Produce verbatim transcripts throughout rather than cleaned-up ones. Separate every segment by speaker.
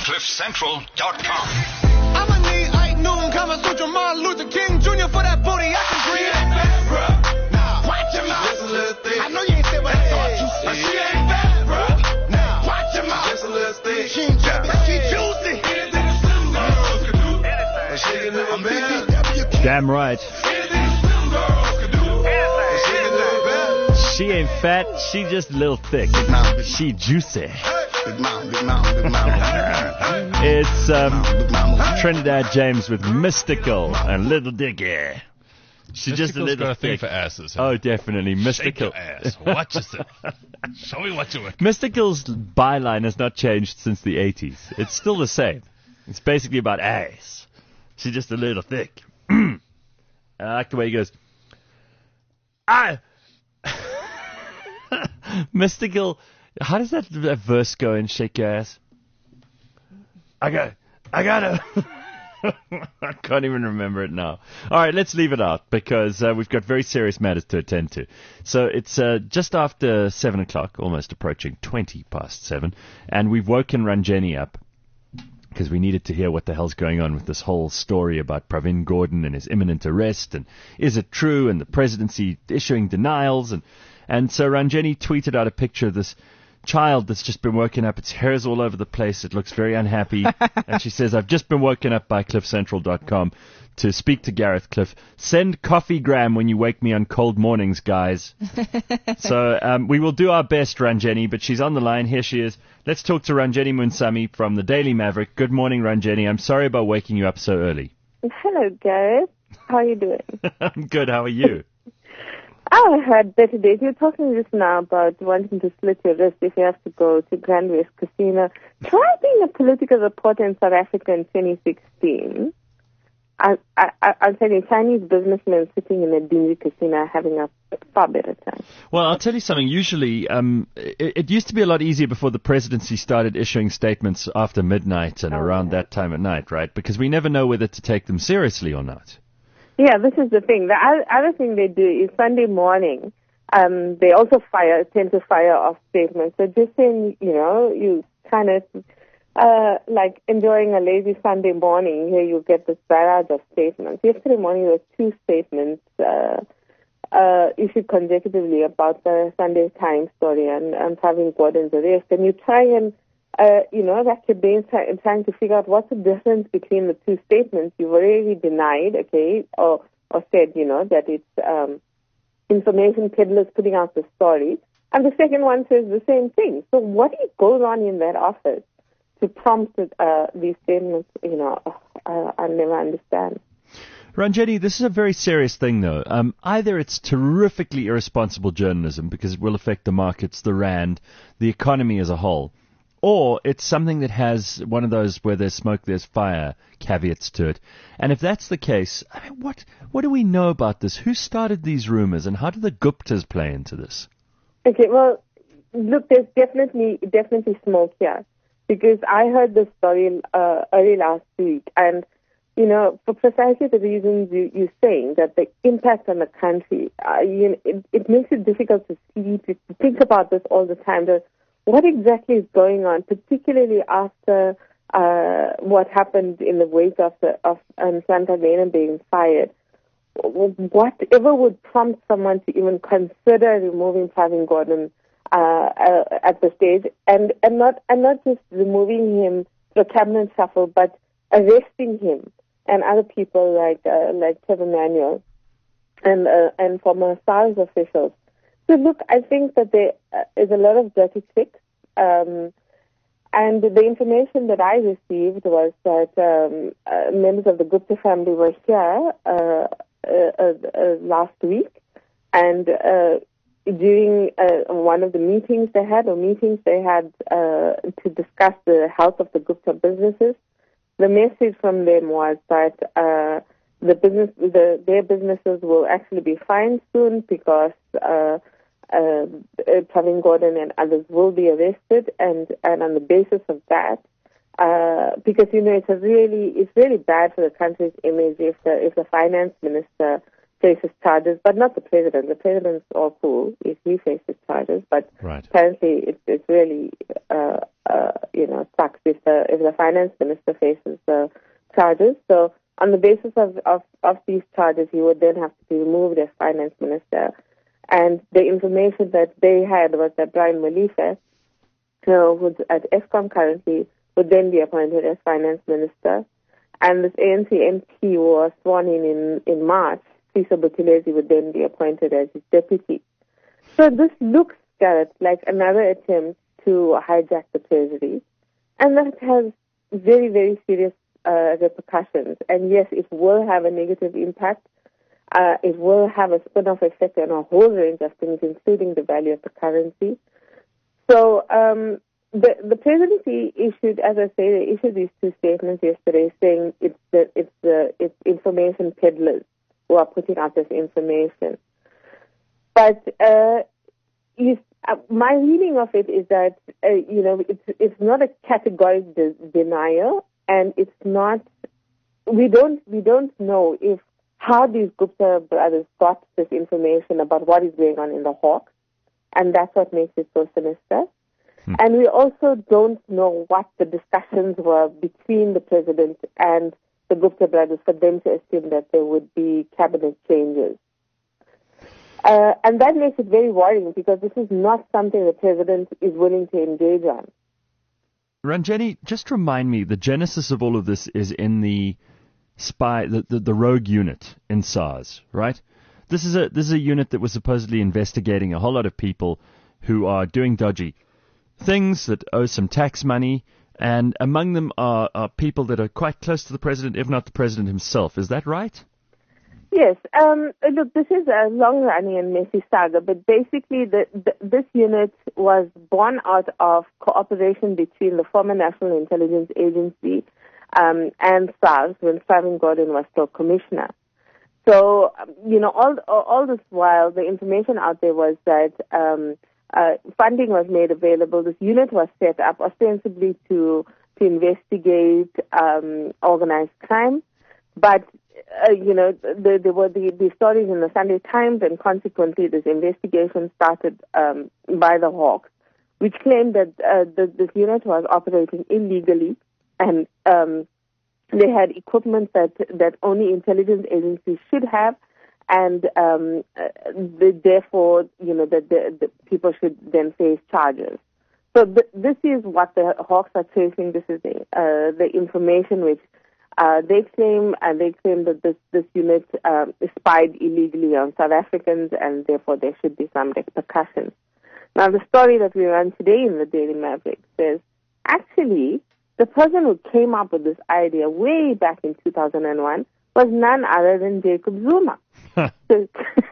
Speaker 1: cliff central dot com.
Speaker 2: I'ma need Ike Newton, Kama Sutra, Martin Luther King Junior for that booty I can breathe. She ain't bad, bruh. Nah, watch your mouth. Just a little thick. I know you ain't said what I thought you said. But she ain't bad, bruh. Nah, watch your mouth. Just a little thick. She ain't jumpy, she juicy. Anything the slim girls can do. And she can live a better.
Speaker 3: Damn right.
Speaker 2: Anything the slim girls can do. And she can live a better.
Speaker 3: She ain't fat, she just a little thick.
Speaker 4: Big mouth, big
Speaker 3: She juicy.
Speaker 4: Big mouth, big mouth, big mouth.
Speaker 3: It's um,
Speaker 4: Big mouth.
Speaker 3: Trinidad James with Mystical and Little Dicky. She's just a
Speaker 5: Mystical's
Speaker 3: little
Speaker 5: got a thing
Speaker 3: thick.
Speaker 5: for asses. Huh?
Speaker 3: Oh, definitely.
Speaker 5: Shake
Speaker 3: Mystical.
Speaker 5: your ass. Watch yourself. Show me what you're.
Speaker 3: Mystical's byline has not changed since the eighties. It's still the same. It's basically about ass. She's just a little thick. I like the way he goes, I... Mystical... How does that, that verse go in Shake Your Ass? I got... I gotta... I can't even remember it now. All right, let's leave it out because uh, we've got very serious matters to attend to. So it's uh, just after seven o'clock, almost approaching twenty past seven, and we've woken Ranjani up because we needed to hear what the hell's going on with this whole story about Pravin Gordhan and his imminent arrest, and is it true, and the presidency issuing denials, and and so Ranjani tweeted out a picture of this child that's just been woken up. Its hair's all over the place. It looks very unhappy. And she says, I've just been woken up by cliff central dot com to speak to Gareth Cliff. Send coffeegram when you wake me on cold mornings, guys. So um, we will do our best, Ranjani, but she's on the line. Here she is. Let's talk to Ranjani Munsami from the Daily Maverick. Good morning, Ranjani. I'm sorry about waking you up so early.
Speaker 6: Hello, Gareth. How are you doing?
Speaker 3: I'm good. How are you?
Speaker 6: I heard better days. You're talking just now about wanting to slit your wrist if you have to go to Grand West Casino. Try being a political reporter in South Africa in twenty sixteen. I, I, I'll tell you, Chinese businessmen sitting in a dingy casino are having a far better time.
Speaker 3: Well, I'll tell you something. Usually, um, it, it used to be a lot easier before the presidency started issuing statements after midnight and
Speaker 6: Oh,
Speaker 3: around
Speaker 6: yeah.
Speaker 3: that time at night, right? Because we never know whether to take them seriously or not.
Speaker 6: Yeah, this is the thing. The other, other thing they do is Sunday morning, um, they also fire, tend to fire off statements. So just saying, you know, you kind of, uh, like enjoying a lazy Sunday morning, here you get this barrage of statements. Yesterday morning there was two statements, uh, uh, issued consecutively about the Sunday Times story and, and Pravin Gordhan's arrest. And you try and, Uh, you know, rack your brains try, trying to figure out what's the difference between the two statements. You've already denied, okay, or, or said, you know, that it's um, information peddlers putting out the story. And the second one says the same thing. So what goes on in that office to prompt uh, these statements, you know, uh, I'll never understand.
Speaker 3: Ranjani, this is a very serious thing, though. Um, either it's terrifically irresponsible journalism because it will affect the markets, the rand, the economy as a whole, or it's something that has one of those where there's smoke, there's fire caveats to it. And if that's the case, I mean, what what do we know about this? Who started these rumors, and how do the Guptas play into this?
Speaker 6: Okay, well, look, there's definitely definitely smoke here, because I heard this story uh, early last week, and you know, for precisely the reasons you, you're saying, that the impact on the country, uh, you know, it, it makes it difficult to sleep, to think about this all the time. The, What exactly is going on, particularly after uh, what happened in the wake of the, of um, Santa Lena being fired? Whatever would prompt someone to even consider removing Pravin Gordhan uh, uh, at the stage, and, and not and not just removing him through a cabinet shuffle, but arresting him and other people like uh, like Trevor Manuel and uh, and former SARS officials. So look, I think that there uh, is a lot of dirty tricks, um, and the information that I received was that um, uh, members of the Gupta family were here uh, uh, uh, uh, last week, and uh, during uh, one of the meetings they had, or meetings they had uh, to discuss the health of the Gupta businesses, the message from them was that uh, the business, the, their businesses will actually be fined soon because Uh, Uh, Pravin Gordhan and others will be arrested, and, and on the basis of that, uh, because you know it's a really it's really bad for the country's image if the if the finance minister faces charges, but not the president. The president's all cool if he faces charges, but
Speaker 3: Right.
Speaker 6: apparently it's, it's really, uh, uh, you know, sucks if the if the finance minister faces uh, charges. So on the basis of, of, of these charges, he would then have to be removed as finance minister. And the information that they had was that Brian Malife, uh, who's at Eskom currently, would then be appointed as finance minister. And this A N C M P who was sworn in in, in March, Siso Buthelezi, would then be appointed as his deputy. So this looks, Garrett, like another attempt to hijack the treasury. And that has very, very serious uh, repercussions. And yes, it will have a negative impact. Uh, it will have a spin-off effect on a whole range of things, including the value of the currency. So um, the the presidency issued, as I say, they issued these two statements yesterday, saying it's the it's the it's information peddlers who are putting out this information. But uh, you, uh, my reading of it is that uh, you know it's it's not a categorical de- denial, and it's not. We don't we don't know if how these Gupta brothers got this information about what is going on in the Hawks, and that's what makes it so sinister. Hmm. And we also don't know what the discussions were between the president and the Gupta brothers for them to assume that there would be cabinet changes. Uh, and that makes it very worrying because this is not something the president is willing to engage on.
Speaker 3: Ranjeni, just remind me, the genesis of all of this is in the spy, the, the, the rogue unit in SARS, right? This is a this is a unit that was supposedly investigating a whole lot of people who are doing dodgy things, that owe some tax money, and among them are, are people that are quite close to the president, if not the president himself. Is that right?
Speaker 6: Yes. Um, look, this is a long-running and messy saga, but basically the, the, this unit was born out of cooperation between the former National Intelligence Agency Um, and SARS when Pravin Gordhan was still commissioner. So, um, you know, all all this while, the information out there was that um, uh, funding was made available. This unit was set up ostensibly to to investigate um, organized crime, but uh, you know, the, there were the, the stories in the Sunday Times, and consequently, this investigation started um, by the Hawks, which claimed that uh, the, this unit was operating illegally. And um, they had equipment that, that only intelligence agencies should have, and um, uh, the, therefore, you know, that the, the people should then face charges. So th- this is what the Hawks are tracing. This is the, uh, the information which uh, they claim, and they claim that this, this unit um, spied illegally on South Africans, and therefore there should be some repercussions. Now, the story that we run today in the Daily Maverick says, actually, the person who came up with this idea way back in two thousand one was none other than Jacob Zuma. so,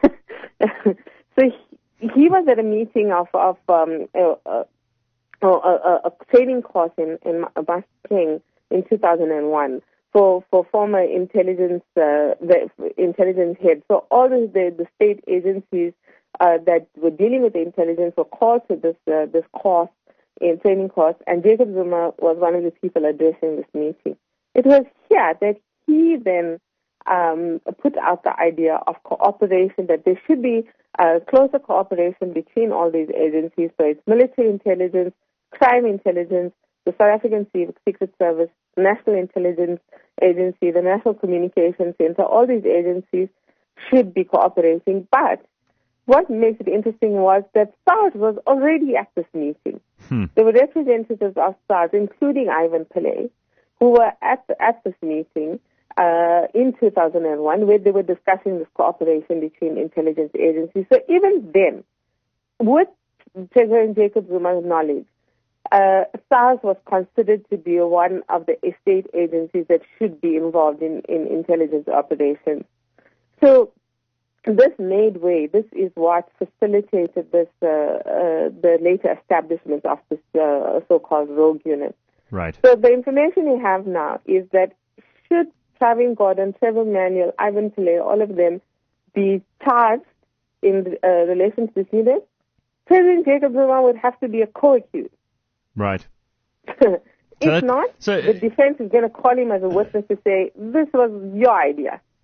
Speaker 6: so he, he was at a meeting of, of um, a, a, a, a training course in, in Mastering in two thousand one for, for former intelligence uh, the intelligence heads. So all the, the, the state agencies uh, that were dealing with the intelligence were called to this uh, this course, in training course, and Jacob Zuma was one of the people addressing this meeting. It was here that he then um, put out the idea of cooperation, that there should be uh, closer cooperation between all these agencies, so it's military intelligence, crime intelligence, the South African Secret Service, National Intelligence Agency, the National Communications Center, all these agencies should be cooperating. But what makes it interesting was that SARS was already at this meeting. Hmm. There were representatives of SARS, including Ivan Pillay, who were at the, at this meeting uh, in two thousand one, where they were discussing this cooperation between intelligence agencies. So even then, with President Jacob Zuma's knowledge, uh, SARS was considered to be one of the state agencies that should be involved in, in intelligence operations. So this made way. This is what facilitated this, uh, uh, the later establishment of this uh, so-called rogue unit.
Speaker 3: Right.
Speaker 6: So the information we have now is that should Pravin Gordhan, Trevor Manuel, Ivan Pillay, all of them be charged in uh, relation to this unit, President Jacob Zuma would have to be a co-accused.
Speaker 3: Right.
Speaker 6: if
Speaker 3: so that,
Speaker 6: not,
Speaker 3: so,
Speaker 6: the defense is going to call him as a witness to say, this was your idea.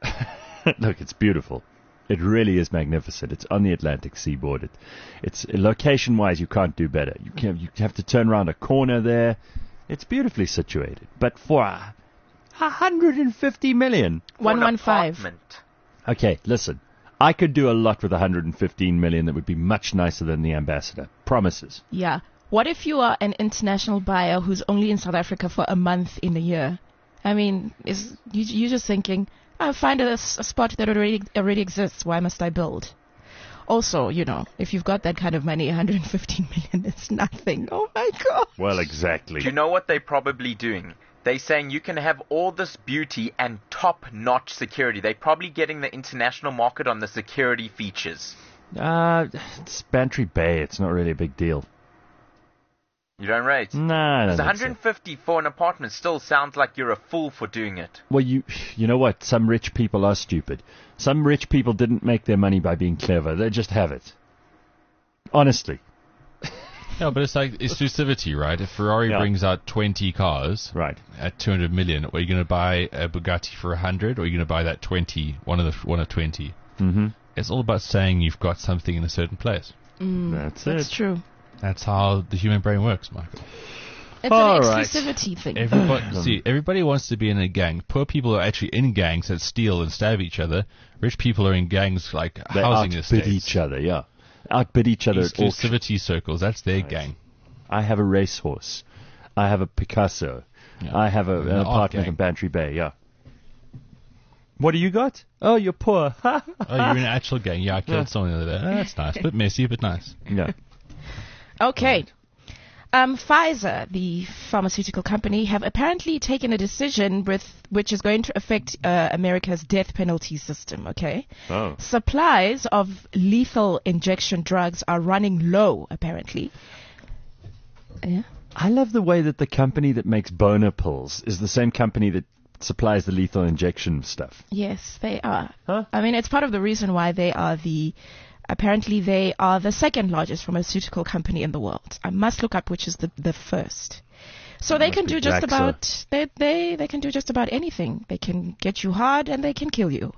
Speaker 3: Look, it's beautiful. It really is magnificent. It's on the Atlantic seaboard. It, it's location-wise, you can't do better. You can you have to turn around a corner there. It's beautifully situated. But for a, one hundred fifty million.
Speaker 7: one one five.
Speaker 3: Okay, listen. I could do a lot with one hundred fifteen million that would be much nicer than the Ambassador. Promises.
Speaker 7: Yeah. What if you are an international buyer who's only in South Africa for a month in a year? I mean, is you, you're just thinking, I'll find a, a spot that already already exists. Why must I build? Also, you know, if you've got that kind of money, one hundred fifteen million is nothing. Oh my God.
Speaker 3: Well, exactly.
Speaker 8: Do you know what they're probably doing? They're saying you can have all this beauty and top-notch security. They're probably getting the international market on the security features.
Speaker 3: Uh, it's Bantry Bay. It's not really a big deal.
Speaker 8: You don't rate?
Speaker 3: No, I don't
Speaker 8: one
Speaker 3: think
Speaker 8: hundred fifty for an apartment still sounds like you're a fool for doing it.
Speaker 3: Well, you you know what? Some rich people are stupid. Some rich people didn't make their money by being clever. They just have it. Honestly.
Speaker 5: Yeah, but it's like exclusivity, right? If Ferrari
Speaker 3: Yeah.
Speaker 5: brings out twenty cars
Speaker 3: Right.
Speaker 5: at two hundred million, are you going to buy a Bugatti for one hundred, or are you going to buy that twenty, one of the one of twenty?
Speaker 3: Mm-hmm.
Speaker 5: It's all about saying you've got something in a certain place.
Speaker 7: Mm,
Speaker 3: That's
Speaker 7: that's
Speaker 3: it.
Speaker 7: true.
Speaker 5: That's how the human brain works, Michael.
Speaker 7: It's
Speaker 3: All
Speaker 7: an
Speaker 3: right.
Speaker 7: exclusivity thing.
Speaker 5: Everybody, see, everybody wants to be in a gang. Poor people are actually in gangs that steal and stab each other. Rich people are in gangs like
Speaker 3: They
Speaker 5: housing
Speaker 3: outbid
Speaker 5: estates.
Speaker 3: each other, yeah. Outbid each other at auction.
Speaker 5: Exclusivity circles, that's their
Speaker 3: Right.
Speaker 5: gang.
Speaker 3: I have a racehorse. I have a Picasso.
Speaker 5: Yeah.
Speaker 3: I have a, an
Speaker 5: An art
Speaker 3: apartment
Speaker 5: gang.
Speaker 3: in Bantry Bay, yeah. What do you got? Oh, you're poor.
Speaker 5: Oh, you're in an actual gang. Yeah, I killed
Speaker 3: Yeah.
Speaker 5: someone the other day. Oh, that's nice. Bit messy, but nice.
Speaker 3: Yeah.
Speaker 7: Okay. Um, Pfizer, the pharmaceutical company, have apparently taken a decision with which is going to affect uh, America's death penalty system, okay?
Speaker 3: Oh.
Speaker 7: Supplies of lethal injection drugs are running low, apparently. Yeah.
Speaker 3: I love the way that the company that makes boner pills is the same company that supplies the lethal injection stuff.
Speaker 7: Yes, they are.
Speaker 3: Huh?
Speaker 7: I mean, it's part of the reason why they are the... Apparently, they are the second largest pharmaceutical company in the world. I must look up which is the, the first. So they
Speaker 3: Must
Speaker 7: can
Speaker 3: be
Speaker 7: do just
Speaker 3: Glaxo.
Speaker 7: about they, they they can do just about anything. They can get you hard and they can kill you.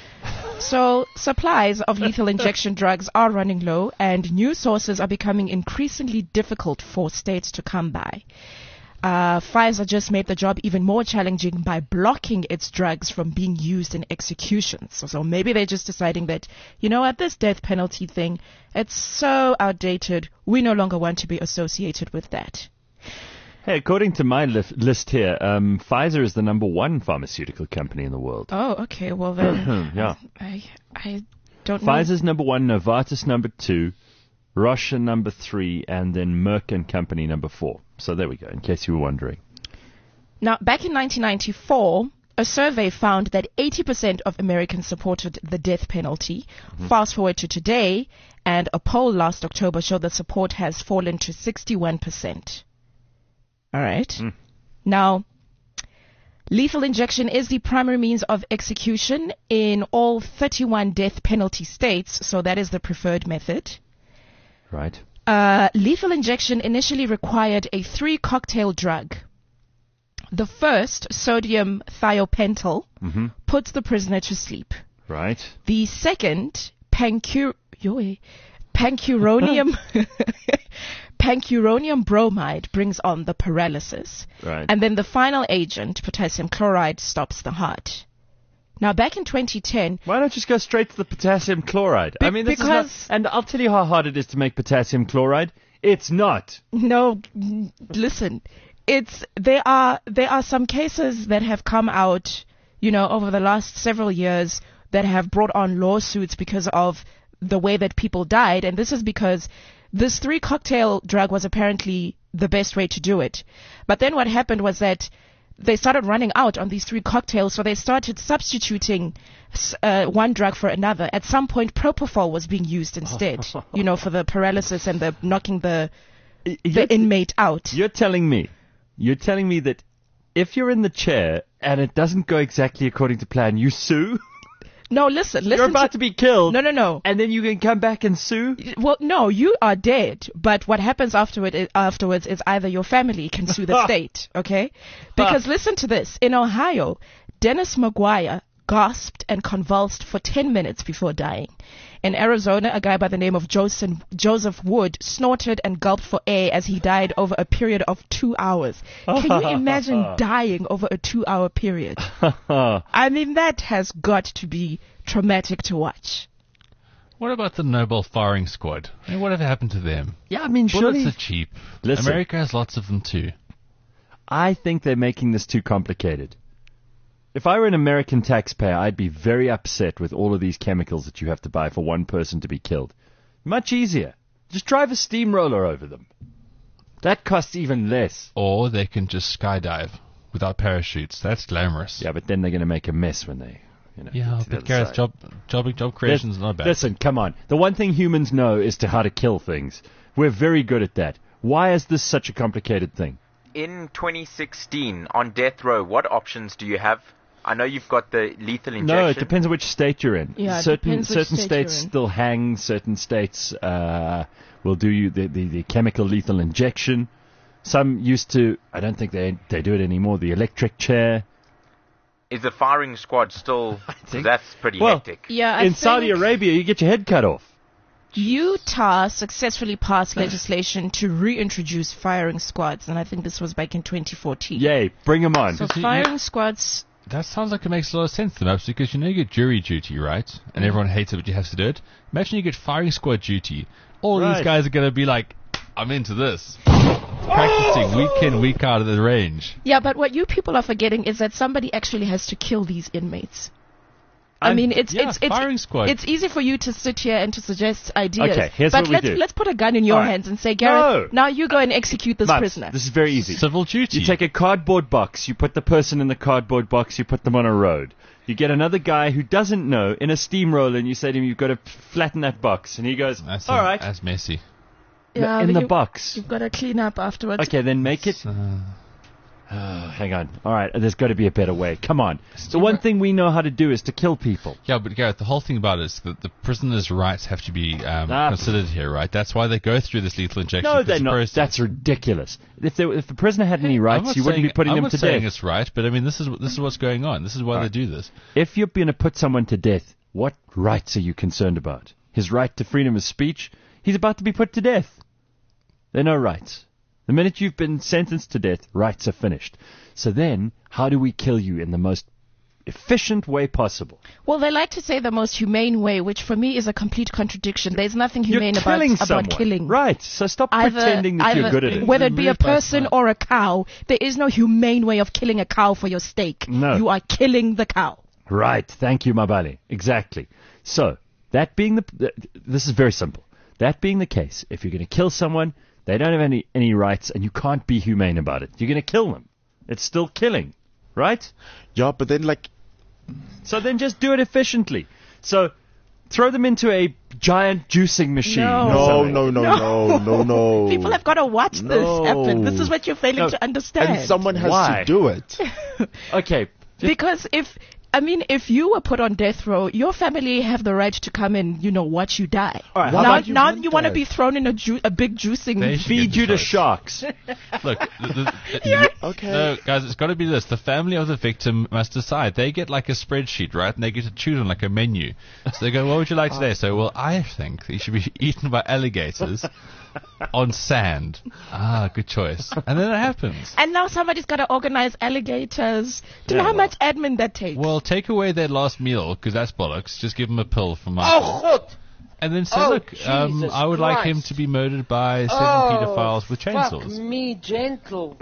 Speaker 7: So supplies of lethal injection drugs are running low, and new sources are becoming increasingly difficult for states to come by. Uh, Pfizer just made the job even more challenging by blocking its drugs from being used in executions. So, so maybe they're just deciding that, you know what, this death penalty thing, it's so outdated, we no longer want to be associated with that.
Speaker 3: Hey, according to my lif- list here, um, Pfizer is the number one pharmaceutical company in the world.
Speaker 7: Oh, okay, well then,
Speaker 3: Yeah.
Speaker 7: I, I don't know.
Speaker 3: Pfizer's number one, Novartis number two, Roche number three, and then Merck and Company number four. So there we go, in case you were wondering.
Speaker 7: Now, back in nineteen ninety-four, a survey found that eighty percent of Americans supported the death penalty.
Speaker 3: Mm-hmm.
Speaker 7: Fast forward to today, and a poll last October showed that support has fallen to sixty-one percent. All right.
Speaker 3: Mm.
Speaker 7: Now, lethal injection is the primary means of execution in all thirty-one death penalty states, so that is the preferred method.
Speaker 3: Right.
Speaker 7: Uh, lethal injection initially required a three-cocktail drug. The first, sodium thiopental,
Speaker 3: Mm-hmm.
Speaker 7: puts the prisoner to sleep.
Speaker 3: Right.
Speaker 7: The second, pancur- yoy, pancuronium, pancuronium bromide, brings on the paralysis.
Speaker 3: Right.
Speaker 7: And then the final agent, potassium chloride, stops the heart. Now, back in twenty ten,
Speaker 3: Why not just go straight to the potassium chloride? I
Speaker 7: Be-
Speaker 3: mean, this
Speaker 7: because-
Speaker 3: is not, and I'll tell you how hard it is to make potassium chloride. It's not.
Speaker 7: no, mm, listen, it's there are there are some cases that have come out, you know, over the last several years that have brought on lawsuits because of the way that people died, and this is because this three cocktail drug was apparently the best way to do it. But then what happened was that they started running out on these three cocktails, so they started substituting s- uh, one drug for another. At some point, propofol was being used instead, you know, for the paralysis and the knocking the
Speaker 3: You're,
Speaker 7: the inmate out.
Speaker 3: you're telling me, you're telling me that if you're in the chair and it doesn't go exactly according to plan, you sue?
Speaker 7: No, listen, listen.
Speaker 3: You're about to, be killed.
Speaker 7: No, no, no.
Speaker 3: And then you can come back and sue?
Speaker 7: Well, no, you are dead. But what happens afterward is, afterwards is either your family can sue the state, okay? Because listen to this. In Ohio, Dennis McGuire gasped and convulsed for ten minutes before dying. In Arizona, a guy by the name of Joseph, Joseph Wood snorted and gulped for air as he died over a period of two hours. Can you imagine dying over a two-hour period? I mean, that has got to be traumatic to watch.
Speaker 5: What about the Nobel firing squad? I mean, whatever happened to them?
Speaker 3: Yeah, I mean,
Speaker 5: Bullets
Speaker 3: surely...
Speaker 5: are cheap.
Speaker 3: Listen.
Speaker 5: America has lots of them too.
Speaker 3: I think they're making this too complicated. If I were an American taxpayer, I'd be very upset with all of these chemicals that you have to buy for one person to be killed. Much easier. Just drive a steamroller over them. That costs even less.
Speaker 5: Or they can just skydive without parachutes. That's glamorous.
Speaker 3: Yeah, but then they're going to make a mess when they... You know,
Speaker 5: Yeah,
Speaker 3: get to the
Speaker 5: but
Speaker 3: other
Speaker 5: Gareth,
Speaker 3: side.
Speaker 5: job, job, job creation is not bad.
Speaker 3: Listen, come on. The one thing humans know is to how to kill things. We're very good at that. Why is this such a complicated thing?
Speaker 8: In twenty sixteen, on death row, what options do you have? I know you've got the lethal injection.
Speaker 3: No, it depends on which state you're in.
Speaker 7: Yeah, it
Speaker 3: certain
Speaker 7: depends which
Speaker 3: certain
Speaker 7: state
Speaker 3: states
Speaker 7: you're in.
Speaker 3: still hang. Certain states uh, will do you the, the, the chemical lethal injection. Some used to. I don't think they they do it anymore. The electric chair.
Speaker 8: Is the firing squad still...
Speaker 3: think-
Speaker 8: That's pretty
Speaker 3: Well,
Speaker 8: hectic.
Speaker 7: Yeah, I
Speaker 3: in Saudi
Speaker 7: think
Speaker 3: Arabia, you get your head cut off.
Speaker 7: Utah successfully passed legislation to reintroduce firing squads, and I think this was back in twenty fourteen.
Speaker 3: Yay, bring them on.
Speaker 7: So
Speaker 5: You- you-
Speaker 7: firing squads...
Speaker 5: That sounds like it makes a lot of sense to Maps, because you know you get jury duty, right? And everyone hates it, but you have to do it. Imagine you get firing squad duty. All
Speaker 3: Right.
Speaker 5: these guys are going to be like, I'm into this. Practicing week in, week out of the range.
Speaker 7: Yeah, but what you people are forgetting is that somebody actually has to kill these inmates. I
Speaker 3: I'm-
Speaker 7: mean, it's
Speaker 5: yeah,
Speaker 7: it's it's
Speaker 5: firing squad.
Speaker 7: it's easy for you to sit here and to suggest ideas.
Speaker 3: Okay, here's
Speaker 7: but
Speaker 3: what we
Speaker 7: let's
Speaker 3: do.
Speaker 7: let's put a gun in your
Speaker 3: All right.
Speaker 7: hands and say, Gareth,
Speaker 3: No.
Speaker 7: now you go and execute this
Speaker 3: Mats,
Speaker 7: prisoner.
Speaker 3: This is very easy.
Speaker 5: Civil duty.
Speaker 3: You take a cardboard box, you put the person in the cardboard box, you put them on a road. You get another guy who doesn't know in a steamroller, and you say to him, you've got to flatten that box. And he goes,
Speaker 5: That's
Speaker 3: all
Speaker 5: a-
Speaker 3: right,
Speaker 5: That's messy.
Speaker 7: Yeah,
Speaker 3: in
Speaker 7: but
Speaker 3: the
Speaker 7: you-
Speaker 3: box.
Speaker 7: You've got to clean up afterwards.
Speaker 3: Okay, then make it...
Speaker 5: Uh,
Speaker 3: Oh, hang on. All right, there's got to be a better way. Come on. The one thing we know how to do is to kill people.
Speaker 5: yeah, but Gareth, the whole thing about it is that the prisoner's rights have to be um,
Speaker 3: Ah.
Speaker 5: considered here, right? That's why they go through this lethal injection.
Speaker 3: No,
Speaker 5: It's
Speaker 3: they're
Speaker 5: a
Speaker 3: not.
Speaker 5: process.
Speaker 3: That's ridiculous. If, they, if the prisoner had any
Speaker 5: I'm
Speaker 3: rights,
Speaker 5: not
Speaker 3: you wouldn't
Speaker 5: saying-
Speaker 3: be putting
Speaker 5: I'm
Speaker 3: them
Speaker 5: not
Speaker 3: to
Speaker 5: saying
Speaker 3: death.
Speaker 5: it's right, but I mean, this is this is what's going on. This is why
Speaker 3: All
Speaker 5: they
Speaker 3: right.
Speaker 5: do this.
Speaker 3: If you're going to put someone to death, what rights are you concerned about? His right to freedom of speech? He's about to be put to death. There are no rights. The minute you've been sentenced to death, rights are finished. So then, how do we kill you in the most efficient way possible?
Speaker 7: Well, they like to say the most humane way, which for me is a complete contradiction. There's nothing
Speaker 3: You're
Speaker 7: humane about,
Speaker 3: killing
Speaker 7: about
Speaker 3: someone.
Speaker 7: killing.
Speaker 3: Right, so stop
Speaker 7: Either,
Speaker 3: pretending that
Speaker 7: either,
Speaker 3: you're good at it.
Speaker 7: Whether it be a
Speaker 5: Moved by
Speaker 7: person
Speaker 5: smart.
Speaker 7: or a cow, there is no humane way of killing a cow for your steak.
Speaker 3: No.
Speaker 7: You are killing the cow.
Speaker 3: Right, thank you, Mabali. Exactly. So, that being the... th- This is very simple. That being the case, if you're going to kill someone, they don't have any, any rights, and you can't be humane about it. You're going to kill them. It's still killing, right?
Speaker 9: Yeah, but then like
Speaker 3: So then just do it efficiently. So throw them into a giant juicing machine.
Speaker 7: No.
Speaker 3: or
Speaker 9: no,
Speaker 3: something.
Speaker 9: no, no, no, no, no.
Speaker 7: People have got to watch this
Speaker 9: No.
Speaker 7: happen. This is what you're failing
Speaker 3: No.
Speaker 7: to understand.
Speaker 9: and someone has
Speaker 3: Why?
Speaker 9: to do it.
Speaker 3: Okay.
Speaker 7: Because if, I mean, if you were put on death row, your family have the right to come and, you know, watch you die.
Speaker 3: All right,
Speaker 9: Why
Speaker 7: now
Speaker 9: would you
Speaker 7: now
Speaker 9: want
Speaker 7: you want to
Speaker 9: that?
Speaker 7: be thrown in a, ju- a big juicing...
Speaker 5: They should
Speaker 3: Feed
Speaker 5: get
Speaker 3: you
Speaker 5: the
Speaker 3: to
Speaker 5: choice.
Speaker 3: sharks.
Speaker 5: Look, the, the,
Speaker 9: Okay.
Speaker 5: no, guys, it's got to be this. The family of the victim must decide. They get like a spreadsheet, right? And they get to choose on like a menu. So they go, what would you like today? So, well, I think you should be eaten by alligators on sand. Ah, good choice. And then it happens.
Speaker 7: And now somebody's got to organize alligators. Do you know
Speaker 3: Yeah,
Speaker 7: how much admin that takes?
Speaker 5: Well, take away their last meal, because that's bollocks. Just give them a pill for Michael.
Speaker 10: God!
Speaker 5: And then say,
Speaker 10: Oh,
Speaker 5: look, um,
Speaker 10: Jesus
Speaker 5: I would like him
Speaker 10: Christ.
Speaker 5: to be murdered by seven
Speaker 10: Oh,
Speaker 5: pedophiles with
Speaker 10: fuck
Speaker 5: chainsaws.
Speaker 10: me gentle.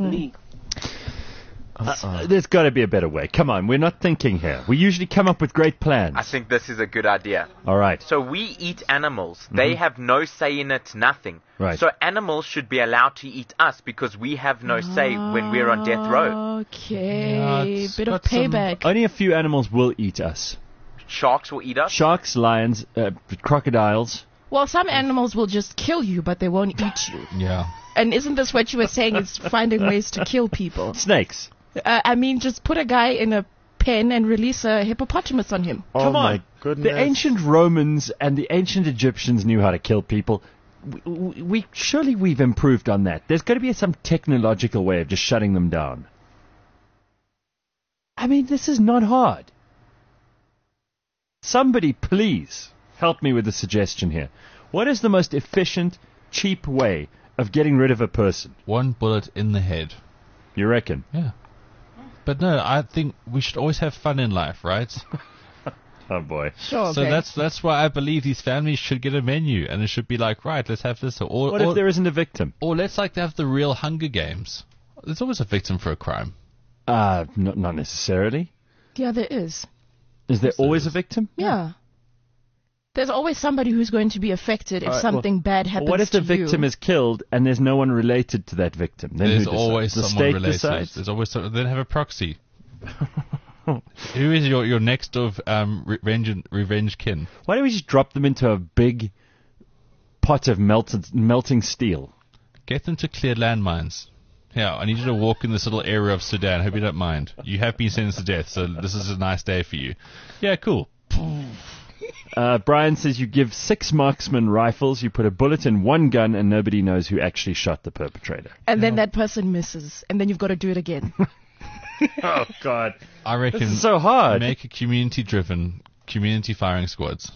Speaker 3: Uh, there's got to be a better way. Come on, we're not thinking here. We usually come up with great plans.
Speaker 8: I think this is a good idea.
Speaker 3: All right.
Speaker 8: So we eat animals. They have no say in it, nothing.
Speaker 3: Right.
Speaker 8: So animals should be allowed to eat us because we have no say when we're on death row.
Speaker 7: Okay,
Speaker 5: Yeah, it's
Speaker 7: bit of
Speaker 5: got some-
Speaker 7: payback.
Speaker 3: Only a few animals will eat us.
Speaker 8: Sharks will eat us.
Speaker 3: Sharks, lions, uh, crocodiles.
Speaker 7: Well, some animals will just kill you, but they won't eat you.
Speaker 5: Yeah.
Speaker 7: And isn't this what you were saying? Is finding ways to kill people?
Speaker 3: Snakes.
Speaker 7: Uh, I mean, just put a guy in a pen and release a hippopotamus on him.
Speaker 9: Oh
Speaker 3: Come
Speaker 9: my
Speaker 3: on.
Speaker 9: goodness.
Speaker 3: The ancient Romans and the ancient Egyptians knew how to kill people. We, we, we surely we've improved on that. There's got to be some technological way of just shutting them down. I mean, this is not hard. Somebody please help me with a suggestion here. What is the most efficient, cheap way of getting rid of a person?
Speaker 5: One bullet in the head.
Speaker 3: You reckon?
Speaker 5: Yeah. But no, I think we should always have fun in life, right?
Speaker 3: Oh boy.
Speaker 7: Sure.
Speaker 5: So
Speaker 7: okay.
Speaker 5: that's that's why I believe these families should get a menu, and it should be like, right, let's have this. Or,
Speaker 3: What
Speaker 5: or,
Speaker 3: if there isn't a victim?
Speaker 5: or let's like have the real Hunger Games. There's always a victim for a crime.
Speaker 3: Uh, not, not necessarily.
Speaker 7: Yeah, there is.
Speaker 3: Is there
Speaker 5: Yes, there
Speaker 3: always
Speaker 5: is.
Speaker 3: a victim?
Speaker 7: Yeah. There's always somebody who's going to be affected if
Speaker 3: All right,
Speaker 7: something
Speaker 3: well,
Speaker 7: bad happens
Speaker 3: What if the
Speaker 7: to
Speaker 3: victim
Speaker 7: you.
Speaker 3: is killed and there's no one related to that victim? Then
Speaker 5: There's
Speaker 3: who decides?
Speaker 5: always
Speaker 3: the
Speaker 5: someone
Speaker 3: state
Speaker 5: related.
Speaker 3: decides?
Speaker 5: There's always some, then have a proxy. Who is your your next of um revenge revenge kin?
Speaker 3: Why don't we just drop them into a big pot of melted melting steel?
Speaker 5: Get them to clear landmines. Yeah, I need you to walk in this little area of Sudan. Hope you don't mind. You have been sentenced to death, so this is a nice day for you. Yeah, cool.
Speaker 3: Uh, Brian says you give six marksman rifles, you put a bullet in one gun, and nobody knows who actually shot the perpetrator.
Speaker 7: And then that person misses, and then you've got to do it again.
Speaker 3: Oh, God.
Speaker 5: I reckon
Speaker 3: This is so hard.
Speaker 5: make a community-driven, community firing squads.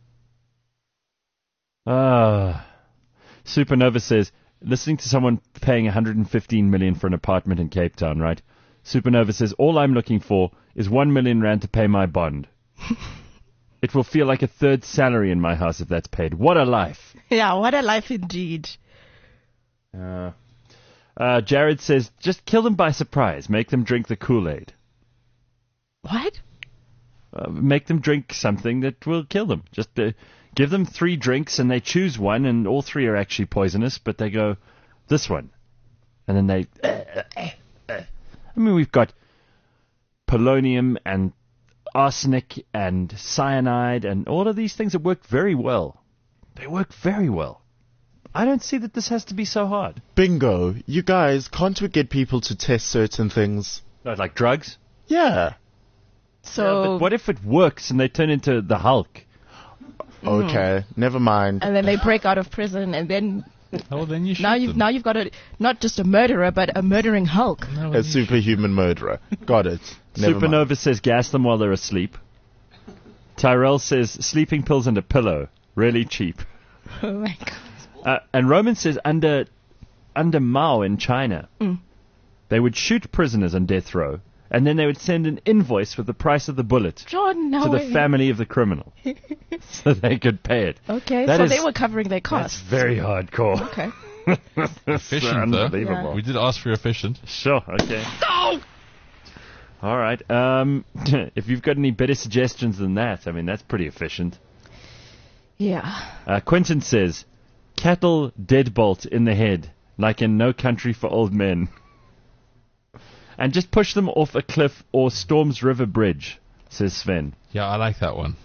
Speaker 3: Ah. Supernova says, listening to someone paying one hundred fifteen million for an apartment in Cape Town, right? Supernova says, all I'm looking for is one million rand to pay my bond. It will feel like a third salary in my house if that's paid. What a life.
Speaker 7: Yeah, what a life indeed.
Speaker 3: Uh, uh, Jared says, just kill them by surprise. Make them drink the Kool-Aid.
Speaker 7: What?
Speaker 3: Uh, make them drink something that will kill them. Just uh, give them three drinks and they choose one and all three are actually poisonous, but they go, this one. And then they... Uh, uh, uh. I mean, we've got polonium and arsenic and cyanide and all of these things that work very well. They work very well. I don't see that this has to be so hard.
Speaker 9: Bingo. You guys, can't we get people to test certain things?
Speaker 3: No, like drugs?
Speaker 9: Yeah.
Speaker 7: So,
Speaker 3: Yeah, but what if it works and they turn into the Hulk?
Speaker 9: Okay, never mind.
Speaker 7: and then they break out of prison, and then
Speaker 5: Oh, then you shoot
Speaker 7: now you've
Speaker 5: them.
Speaker 7: now you've got a not just a murderer, but a murdering Hulk.
Speaker 5: No,
Speaker 9: A superhuman murderer. Got it. Never mind.
Speaker 3: Supernova says gas them while they're asleep. Tyrell says sleeping pills and a pillow. Really cheap.
Speaker 7: Oh my God.
Speaker 3: Uh, and Roman says under under Mao in China,
Speaker 7: Mm.
Speaker 3: they would shoot prisoners on death row, and then they would send an invoice with the price of the bullet
Speaker 7: John, no
Speaker 3: to the
Speaker 7: way.
Speaker 3: family of the criminal, so they could pay it.
Speaker 7: Okay,
Speaker 3: That
Speaker 7: so
Speaker 3: is-
Speaker 7: they were covering their
Speaker 3: That's
Speaker 7: costs.
Speaker 3: very hardcore.
Speaker 7: Okay.
Speaker 5: Efficient, though.
Speaker 3: Unbelievable.
Speaker 5: We did ask for efficient.
Speaker 3: Sure. Okay. All right. Um, if you've got any better suggestions than that, I mean, that's pretty efficient.
Speaker 7: Yeah.
Speaker 3: Uh, Quentin says, cattle deadbolt in the head, like in No Country for Old Men. And just push them off a cliff or Storms River Bridge, says Sven.
Speaker 5: Yeah, I like that one.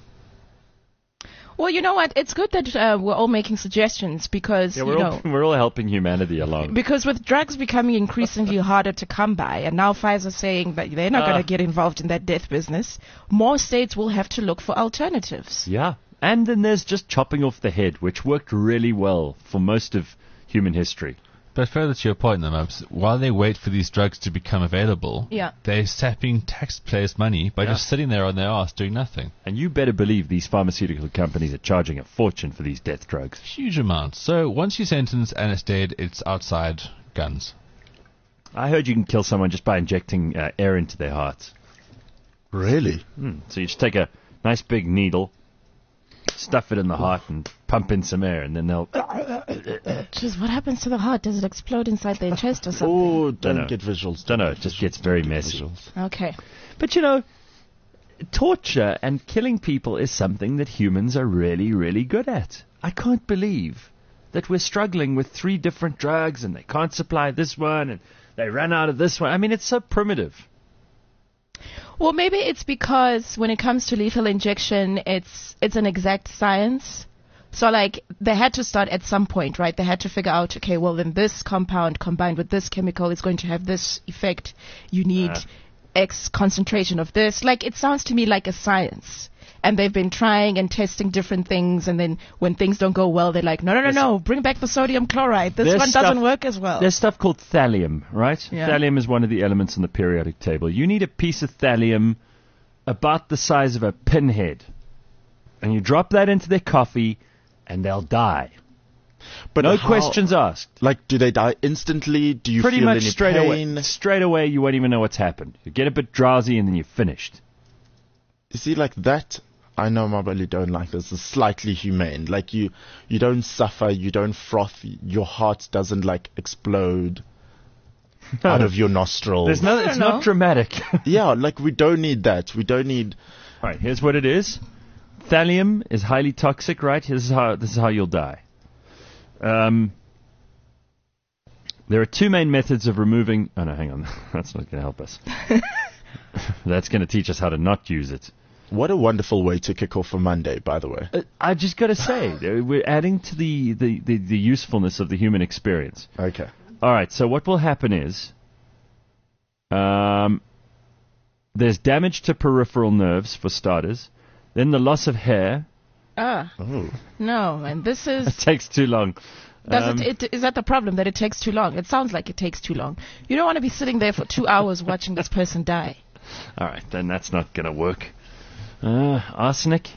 Speaker 7: Well, you know what? It's good that uh, we're all making suggestions because
Speaker 3: Yeah,
Speaker 7: you
Speaker 3: we're
Speaker 7: know.
Speaker 3: all, we're all helping humanity along.
Speaker 7: Because with drugs becoming increasingly harder to come by, and now Pfizer saying that they're not
Speaker 3: Ah.
Speaker 7: going to get involved in that death business, more states will have to look for alternatives.
Speaker 3: Yeah. And then there's just chopping off the head, which worked really well for most of human history.
Speaker 5: But further to your point, though, Mubs, while they wait for these drugs to become available,
Speaker 7: Yeah.
Speaker 5: they're sapping taxpayers' money by
Speaker 3: Yeah.
Speaker 5: just sitting there on their ass doing nothing.
Speaker 3: And you better believe these pharmaceutical companies are charging a fortune for these death drugs.
Speaker 5: Huge amounts. So once you sentence and it's dead, it's outside guns.
Speaker 3: I heard you can kill someone just by injecting uh, air into their hearts.
Speaker 9: Really?
Speaker 3: Hmm. So you just take a nice big needle, stuff it in the heart, and pump in some air, and then they'll...
Speaker 7: Jeez, what happens to the heart? Does it explode inside their chest or something?
Speaker 9: Oh,
Speaker 3: Dunno.
Speaker 9: don't get visuals.
Speaker 3: Don't know, it just gets very messy.
Speaker 9: Visuals.
Speaker 7: Okay.
Speaker 3: But you know, torture and killing people is something that humans are really, really good at. I can't believe that we're struggling with three different drugs and they can't supply this one and they ran out of this one. I mean, it's so primitive.
Speaker 7: Well, maybe it's because when it comes to lethal injection, it's it's an exact science. So, like, they had to start at some point, right? They had to figure out, okay, well, then this compound combined with this chemical is going to have this effect. You need
Speaker 3: Uh.
Speaker 7: X concentration of this. Like, it sounds to me like a science. And they've been trying and testing different things, and then when things don't go well, they're like, no, no, no,
Speaker 3: There's-
Speaker 7: no, bring back the sodium chloride. This
Speaker 3: There's
Speaker 7: one
Speaker 3: stuff-
Speaker 7: doesn't work as well.
Speaker 3: There's stuff called thallium, right?
Speaker 7: Yeah.
Speaker 3: Thallium is one of the elements in the periodic table. You need a piece of thallium about the size of a pinhead and you drop that into their coffee, and they'll die.
Speaker 9: But
Speaker 3: No
Speaker 9: how-
Speaker 3: questions asked.
Speaker 9: Like, do they die instantly? Do you
Speaker 3: Pretty
Speaker 9: feel
Speaker 3: much
Speaker 9: any
Speaker 3: straight
Speaker 9: pain?
Speaker 3: away. Straight away, you won't even know what's happened. You get a bit drowsy, and then you're finished.
Speaker 9: You see, like that, I know I really don't like this. It's slightly humane. Like, you, you don't suffer, you don't froth, your heart doesn't, like, explode out of your nostrils.
Speaker 3: There's no. It's not dramatic.
Speaker 9: Yeah, like, we don't need that. We don't need...
Speaker 3: All right, here's what it is. Thallium is highly toxic, right? This is how this is how you'll die. Um, there are two main methods of removing... Oh, no, hang on. That's not going to help us. That's going to teach us how to not use it.
Speaker 9: What a wonderful way to kick off a Monday, by the way.
Speaker 3: Uh, I just got to say, uh, we're adding to the, the, the, the usefulness of the human experience.
Speaker 9: Okay.
Speaker 3: All right, so what will happen is... Um, there's damage to peripheral nerves, for starters. Then the loss of hair.
Speaker 7: Ah.
Speaker 9: Oh.
Speaker 7: No, and this is...
Speaker 3: It takes too long.
Speaker 7: Does
Speaker 3: Um,
Speaker 7: it, it, is that the problem, that it takes too long? It sounds like it takes too long. You don't want to be sitting there for two hours watching this person die.
Speaker 3: All right, then that's not going to work. Uh, arsenic?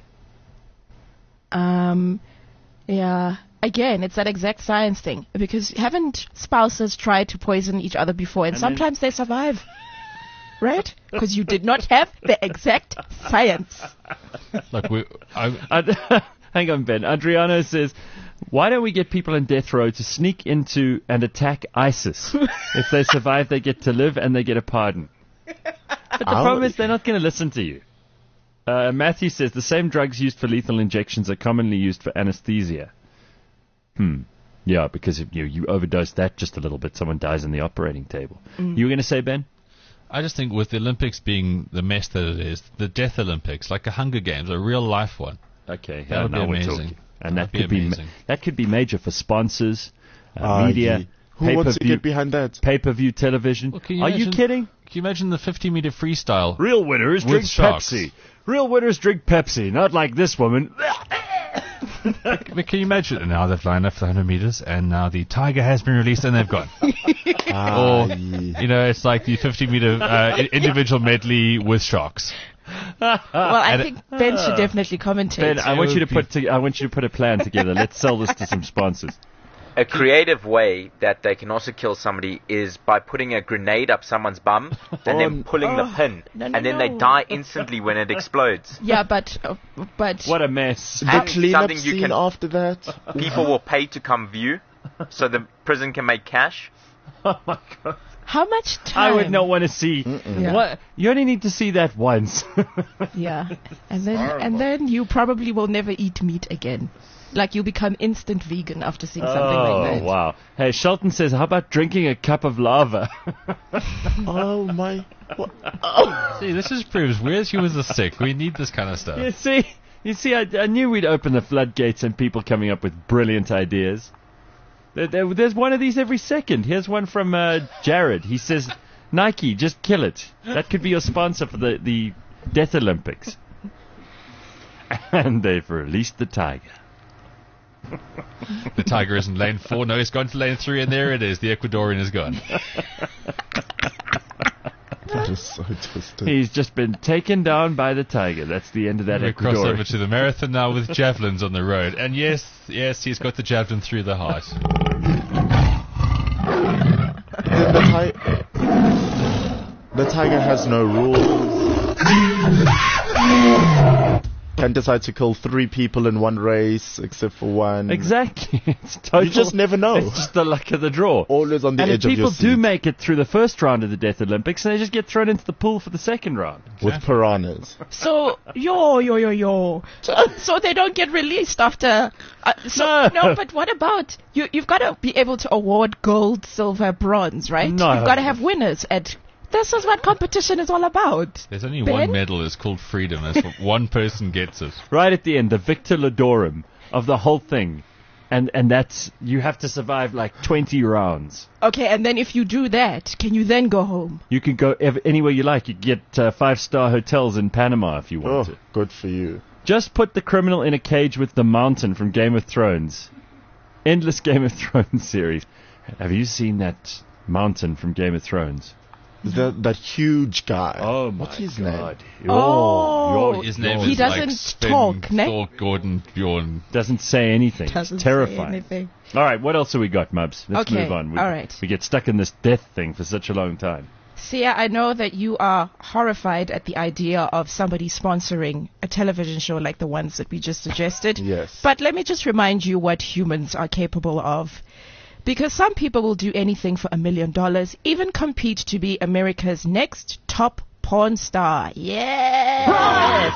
Speaker 7: Um, yeah. Again, it's that exact science thing. Because haven't spouses tried to poison each other before, and,
Speaker 3: And then-
Speaker 7: sometimes they survive? Right? Because you did not have the exact science.
Speaker 5: Look, we, I,
Speaker 3: Ad- Hang on, Ben. Adriano says, why don't we get people in death row to sneak into and attack ISIS? If they survive, they get to live and they get a pardon. But the
Speaker 9: Ow.
Speaker 3: problem is they're not going to listen to you. Uh, Matthew says, the same drugs used for lethal injections are commonly used for anesthesia. Hmm. Yeah, because if you, you overdose that just a little bit, someone dies on the operating table.
Speaker 7: Mm.
Speaker 3: You were going to say, Ben?
Speaker 5: I just think with the Olympics being the mess that it is, the Death Olympics, like a Hunger Games, a real life one.
Speaker 3: Okay,
Speaker 5: That would
Speaker 3: now
Speaker 5: be
Speaker 3: we're
Speaker 5: amazing.
Speaker 3: talking. And
Speaker 5: That'd
Speaker 3: that
Speaker 5: be
Speaker 3: could be ma-
Speaker 5: amazing.
Speaker 3: that could be major for sponsors, uh,
Speaker 9: Ah,
Speaker 3: media,
Speaker 9: yeah. Who wants to
Speaker 3: pay-per-view,
Speaker 9: get behind that?
Speaker 3: pay-per-view television.
Speaker 5: Well, can you
Speaker 3: Are you
Speaker 5: imagine-
Speaker 3: kidding?
Speaker 5: Can you imagine the fifty meter freestyle?
Speaker 3: Real winners
Speaker 5: With
Speaker 3: drink
Speaker 5: sharks.
Speaker 3: Pepsi. Real winners drink Pepsi, not like this woman.
Speaker 5: But can you imagine? And now they've lined up for one hundred meters, and now the tiger has been released, and they've gone.
Speaker 9: Ah,
Speaker 5: Or,
Speaker 9: yeah.
Speaker 5: you know, it's like the fifty meter uh, i- individual medley with sharks.
Speaker 7: Well, I
Speaker 5: And-
Speaker 7: think Ben should definitely commentate.
Speaker 3: Ben, I want you to
Speaker 5: would
Speaker 3: put to, I want you to put a plan together. Let's sell this to some sponsors.
Speaker 8: A creative way that they can also kill somebody is by putting a grenade up someone's bum and
Speaker 9: Oh,
Speaker 8: then pulling the pin,
Speaker 7: no, no,
Speaker 8: and then they
Speaker 7: no.
Speaker 8: die instantly when it explodes.
Speaker 7: Yeah, but uh, but
Speaker 3: What a mess.
Speaker 9: The
Speaker 8: And
Speaker 9: cleanup
Speaker 8: something you
Speaker 9: scene
Speaker 8: can-
Speaker 9: after that?
Speaker 8: People will pay to come view, so the prison can make cash.
Speaker 3: Oh my god.
Speaker 7: how much time?
Speaker 3: I would not want to see.
Speaker 7: Yeah.
Speaker 3: What? You only need to see that once.
Speaker 7: Yeah, and then and then you probably will never eat meat again. Like you become instant vegan after seeing something
Speaker 3: oh
Speaker 7: like that.
Speaker 3: wow. Hey, Shelton says, how about drinking a cup of lava?
Speaker 9: Oh, my... What?
Speaker 5: See, this just proves we as humans are sick. We need this kind of stuff.
Speaker 3: You see, you see, I, I knew we'd open the floodgates and people coming up with brilliant ideas. There, there, there's one of these every second. Here's one from uh, Jared. He says, Nike, just kill it. That could be your sponsor for the, the Death Olympics. And they've released the tiger.
Speaker 5: The tiger is in lane four. No, he's gone to lane three, and there it is. The Ecuadorian is gone.
Speaker 9: That is so twisted.
Speaker 3: He's just been taken down by the tiger. That's the end of that
Speaker 5: We cross over
Speaker 3: Ecuador.
Speaker 5: to the marathon now with javelins on the road. And yes, yes, he's got the javelin through the heart.
Speaker 9: Then the, ti- the tiger has no rules. Can decide to kill three people in one race, except for one.
Speaker 3: Exactly. It's total,
Speaker 9: You just never know.
Speaker 3: It's just the luck of the draw.
Speaker 9: Always on the
Speaker 3: And if
Speaker 9: edge of
Speaker 3: people
Speaker 9: your
Speaker 3: do
Speaker 9: seat.
Speaker 3: make it through the first round of the Death Olympics, and they just get thrown into the pool for the second round.
Speaker 9: With piranhas.
Speaker 7: So yo yo yo yo. So they don't get released after. Uh, so
Speaker 3: No.
Speaker 7: no, but what about you? You've got to be able to award gold, silver, bronze, right?
Speaker 3: No.
Speaker 7: You've got to have winners. At this is what competition is all about.
Speaker 5: There's only
Speaker 7: Ben?
Speaker 5: one medal. It's called freedom. That's what one person gets it.
Speaker 3: Right at the end, the Victor Ladorum of the whole thing. And and that's, you have to survive like twenty rounds.
Speaker 7: Okay, and then if you do that, can you then go home?
Speaker 3: You can go ev- anywhere you like. You can get uh, five-star hotels in Panama if you
Speaker 9: Oh,
Speaker 3: want to.
Speaker 9: good for you.
Speaker 3: Just put the criminal in a cage with the mountain from Game of Thrones. Endless Game of Thrones series. Have you seen that mountain from Game of Thrones?
Speaker 9: That that huge guy.
Speaker 3: Oh my
Speaker 9: What's his
Speaker 3: God.
Speaker 9: name?
Speaker 7: Oh.
Speaker 3: Your-
Speaker 5: His name
Speaker 7: He
Speaker 5: is
Speaker 7: doesn't
Speaker 5: like Sven
Speaker 7: talk, ne?
Speaker 5: Thor Gordon Bjorn.
Speaker 3: Doesn't say anything.
Speaker 7: Doesn't
Speaker 3: It's
Speaker 7: say
Speaker 3: terrifying.
Speaker 7: anything.
Speaker 3: All right, what else have we got, Mubs? Let's
Speaker 7: Okay,
Speaker 3: move on. We,
Speaker 7: all right.
Speaker 3: We get stuck in this death thing for such a long time.
Speaker 7: Sia, I know that you are horrified at the idea of somebody sponsoring a television show like the ones that we just suggested.
Speaker 9: Yes.
Speaker 7: But let me just remind you what humans are capable of. Because some people will do anything for a million dollars, even compete to be America's next top porn star. Yes!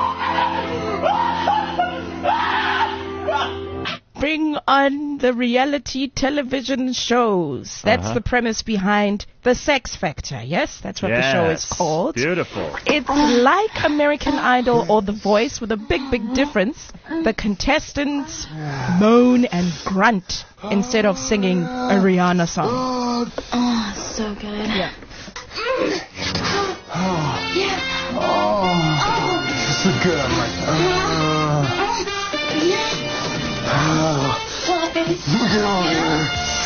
Speaker 7: Bring on the reality television shows. That's
Speaker 3: Uh-huh.
Speaker 7: the premise behind The Sex Factor. Yes, that's what the show is
Speaker 3: Yes.
Speaker 7: called.
Speaker 3: Beautiful.
Speaker 7: It's like American Idol or The Voice with a big, big difference. The contestants moan and grunt instead of singing a Rihanna song.
Speaker 10: Oh, so good.
Speaker 7: Yeah.
Speaker 2: It's so good. I'm like,
Speaker 10: Oh, baby.
Speaker 2: get over here.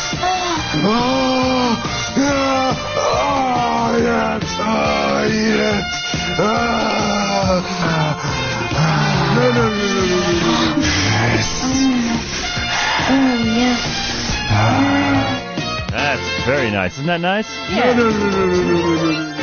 Speaker 2: Oh, yeah. Oh, yes. Oh, eat it. Oh. No, no, no, no, no, no, no. Yes.
Speaker 10: Oh, yes.
Speaker 3: That's very nice. Isn't that nice?
Speaker 7: Yeah.
Speaker 2: No, no, no, no, no, no, no, no.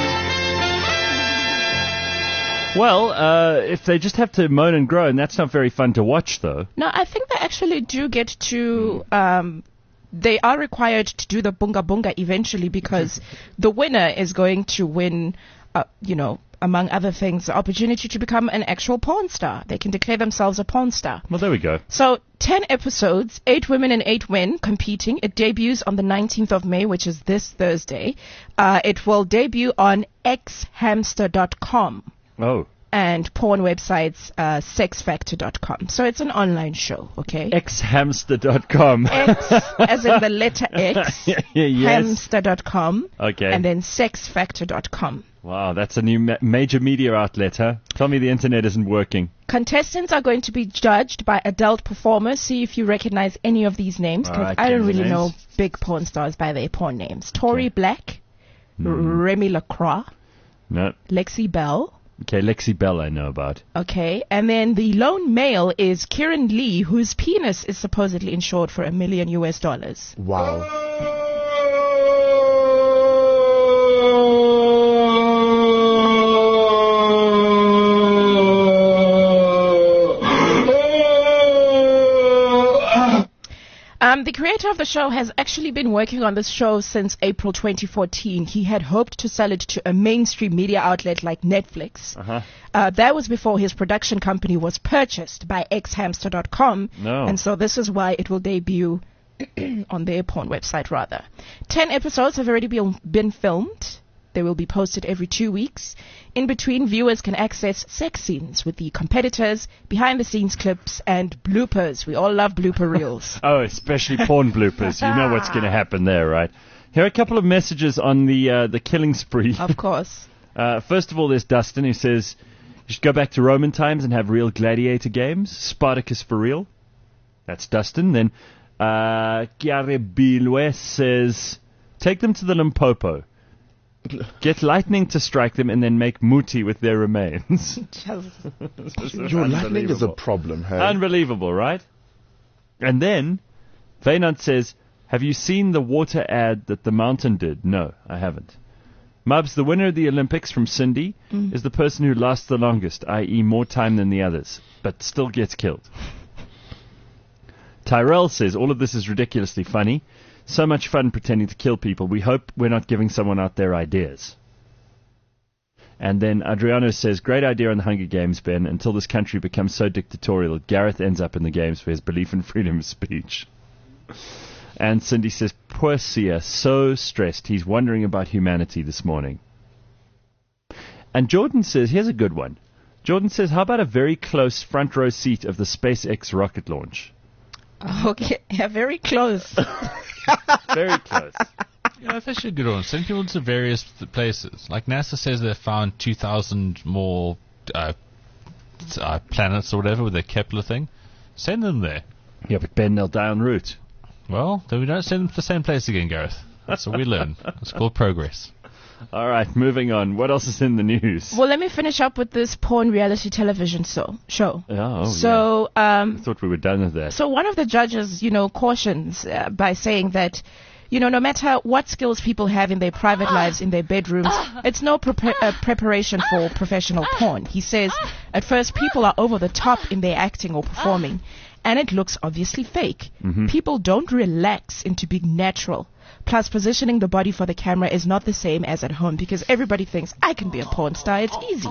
Speaker 3: Well, uh, if they just have to moan and groan, that's not very fun to watch, though.
Speaker 7: No, I think they actually do get to. Um, they are required to do the bunga bunga eventually because the winner is going to win. Uh, you know, among other things, the opportunity to become an actual porn star. They can declare themselves a porn star.
Speaker 3: Well, there we go.
Speaker 7: So, ten episodes, eight women and eight men competing. It debuts on the nineteenth of May, which is this Thursday. Uh, it will debut on x hamster dot com.
Speaker 3: Oh.
Speaker 7: And porn websites, uh, sex factor dot com. So it's an online show, okay?
Speaker 3: x hamster dot com.
Speaker 7: X, as in the letter X,
Speaker 3: Yeah, yes.
Speaker 7: hamster dot com,
Speaker 3: Okay.
Speaker 7: and then sex factor dot com.
Speaker 3: Wow, that's a new ma- major media outlet, huh? Tell me the internet isn't working.
Speaker 7: Contestants are going to be judged by adult performers. See if you recognize any of these names,
Speaker 3: All
Speaker 7: because
Speaker 3: right,
Speaker 7: I don't
Speaker 3: give me the
Speaker 7: really know
Speaker 3: names.
Speaker 7: big porn stars by their porn names. Tori Black, R- Remy LaCroix,
Speaker 3: No.
Speaker 7: Lexi Bell.
Speaker 3: Okay, Lexi Bell I know about.
Speaker 7: Okay, and then the lone male is Kieran Lee, whose penis is supposedly insured for a million U S dollars.
Speaker 9: Wow.
Speaker 7: Um, the creator of the show has actually been working on this show since April twenty fourteen. He had hoped to sell it to a mainstream media outlet like Netflix.
Speaker 3: Uh-huh.
Speaker 7: Uh, that was before his production company was purchased by x hamster dot com.
Speaker 3: No.
Speaker 7: And so this is why it will debut on their porn website, rather. Ten episodes have already been, been filmed. They will be posted every two weeks. In between, viewers can access sex scenes with the competitors, behind-the-scenes clips, and bloopers. We all love blooper reels.
Speaker 3: Oh, especially porn bloopers. You know what's going to happen there, right? Here are a couple of messages on the uh, the killing spree.
Speaker 7: Of course.
Speaker 3: Uh, first of all, there's Dustin who says, you should go back to Roman times and have real gladiator games. Spartacus for real. That's Dustin. Then uh, Chiare Bilwe says, take them to the Limpopo. Get lightning to strike them and then make muti with their remains.
Speaker 9: Your lightning is a problem, hey?
Speaker 3: Unbelievable, right? And then, Vaynant says, have you seen the water ad that the mountain did? No, I haven't. Mubs, the winner of the Olympics from Cindy
Speaker 7: Mm.
Speaker 3: is the person who lasts the longest, that is more time than the others, but still gets killed. Tyrell says, all of this is ridiculously funny. So much fun pretending to kill people. We hope we're not giving someone out their ideas. And then Adriano says, great idea on the Hunger Games, Ben, until this country becomes so dictatorial that Gareth ends up in the games for his belief in freedom of speech. And Cindy says, poor Sia, so stressed. He's wondering about humanity this morning. And Jordan says, here's a good one. Jordan says, how about a very close front row seat of the SpaceX rocket launch?
Speaker 7: Okay, yeah, very close.
Speaker 3: Very close.
Speaker 5: Yeah, that's actually a good one. Send people to various th- places. Like NASA says they found two thousand more uh, uh, planets or whatever with their Kepler thing. Send them there.
Speaker 3: Yeah, but Ben, they'll die en route.
Speaker 5: Well, then we don't send them to the same place again, Gareth. That's what we learn. It's called progress.
Speaker 3: All right, moving on. What else is in the news?
Speaker 7: Well, let me finish up with this porn reality television show. show.
Speaker 3: Oh,
Speaker 7: so,
Speaker 3: yeah.
Speaker 7: um,
Speaker 3: I thought we were done with that.
Speaker 7: So one of the judges, you know, cautions uh, by saying that, you know, no matter what skills people have in their private lives, in their bedrooms, it's no pre- uh, preparation for professional porn. He says, at first, people are over the top in their acting or performing, and it looks obviously fake.
Speaker 3: Mm-hmm.
Speaker 7: People don't relax into being natural. Plus, positioning the body for the camera is not the same as at home because everybody thinks, I can be a porn star, it's easy.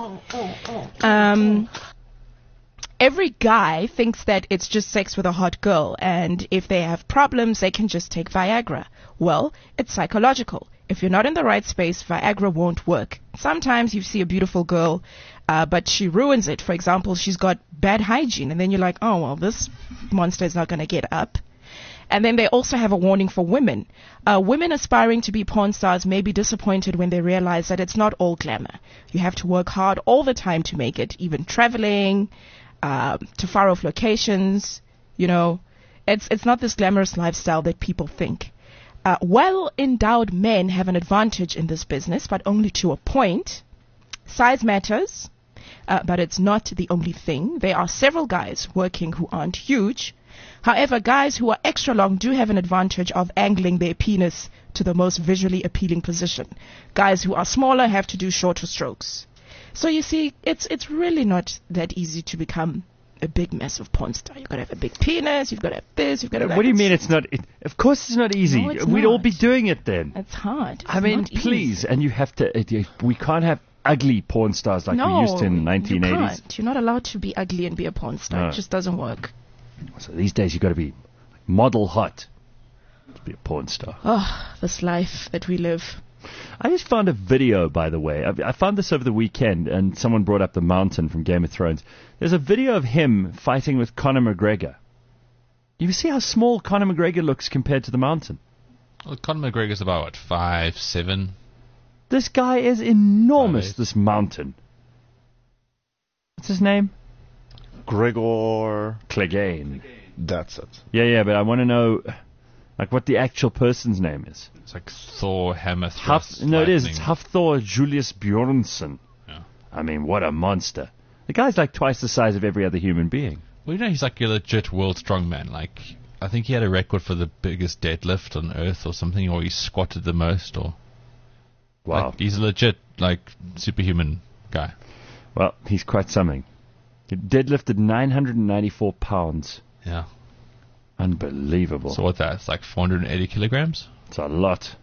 Speaker 7: Um, every guy thinks that it's just sex with a hot girl, and if they have problems, they can just take Viagra. Well, it's psychological. If you're not in the right space, Viagra won't work. Sometimes you see a beautiful girl, uh, but she ruins it. For example, she's got bad hygiene, and then you're like, oh, well, this monster is not going to get up. And then they also have a warning for women. Uh, women aspiring to be porn stars may be disappointed when they realize that it's not all glamour. You have to work hard all the time to make it, even traveling uh, to far-off locations. You know, it's it's not this glamorous lifestyle that people think. Uh, well-endowed men have an advantage in this business, but only to a point. Size matters, uh, but it's not the only thing. There are several guys working who aren't huge. However, guys who are extra long do have an advantage of angling their penis to the most visually appealing position. Guys who are smaller have to do shorter strokes. So you see, it's it's really not that easy to become a big massive porn star. You've got to have a big penis, you've got to have this, you've got to have
Speaker 3: What do you
Speaker 7: that.
Speaker 3: mean it's not? It, of course it's not easy.
Speaker 7: No, it's
Speaker 3: We'd
Speaker 7: not.
Speaker 3: all be doing it then.
Speaker 7: It's hard. It's
Speaker 3: I mean,
Speaker 7: not easy.
Speaker 3: please. And you have to, it, we can't have ugly porn stars like
Speaker 7: no,
Speaker 3: we used to in the nineteen eighties.
Speaker 7: You can't. You're not allowed to be ugly and be a porn star.
Speaker 3: No.
Speaker 7: It just doesn't work.
Speaker 3: So these days you've got to be model hot to be a porn star.
Speaker 7: Oh, this life that we live.
Speaker 3: I just found a video, by the way. I, I found this over the weekend, and someone brought up the Mountain from Game of Thrones. There's a video of him fighting with Conor McGregor. You see how small Conor McGregor looks compared to the Mountain?
Speaker 5: Well, Conor McGregor's about, what, five, seven?
Speaker 3: This guy is enormous,
Speaker 5: Five,
Speaker 3: this Mountain. What's his name?
Speaker 9: Gregor.
Speaker 3: Clegane.
Speaker 9: That's it.
Speaker 3: Yeah, yeah, but I want to know, like, what the actual person's name is.
Speaker 5: It's like Thor, Hammer,
Speaker 3: Huff,
Speaker 5: Thrust,
Speaker 3: no, it is. It's
Speaker 5: Lightning.
Speaker 3: Hafthor Julius Bjornsson.
Speaker 5: Yeah.
Speaker 3: I mean, what a monster. The guy's like twice the size of every other human being.
Speaker 5: Well, you know, he's like a legit world strongman. Like, I think he had a record for the biggest deadlift on Earth or something, or he squatted the most, or...
Speaker 3: Wow.
Speaker 5: Like, he's a legit, like, superhuman guy.
Speaker 3: Well, he's quite something. He deadlifted nine hundred ninety-four pounds.
Speaker 5: Yeah.
Speaker 3: Unbelievable.
Speaker 5: So what that's like four hundred eighty kilograms?
Speaker 3: It's a lot.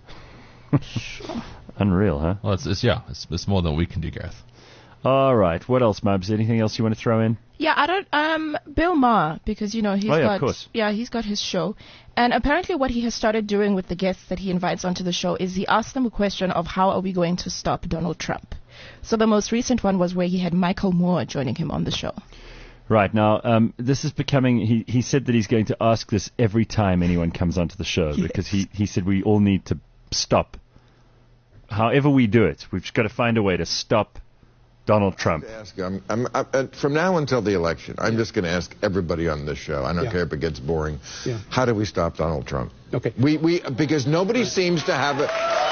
Speaker 3: Unreal, huh?
Speaker 5: Well, it's, it's yeah, it's, it's more than we can do, Gareth.
Speaker 3: All right. What else, Mubs? Anything else you want to throw in?
Speaker 7: Yeah, I don't. Um, Bill Maher, because you know he's
Speaker 3: Oh, yeah,
Speaker 7: got.
Speaker 3: of course.
Speaker 7: Yeah, he's got his show, and apparently what he has started doing with the guests that he invites onto the show is he asks them a question of how are we going to stop Donald Trump. So the most recent one was where he had Michael Moore joining him on the show.
Speaker 3: Right. Now, um, this is becoming... He, he said that he's going to ask this every time anyone comes onto the show
Speaker 7: Yes.
Speaker 3: because he, he said we all need to stop. However we do it, we've just got to find a way to stop Donald Trump.
Speaker 11: Ask, I'm, I'm, I'm, uh, from now until the election, I'm just going to ask everybody on this show. I don't
Speaker 12: Yeah.
Speaker 11: care if it gets boring.
Speaker 12: Yeah.
Speaker 11: How do we stop Donald Trump?
Speaker 12: Okay.
Speaker 11: We we because nobody seems to have a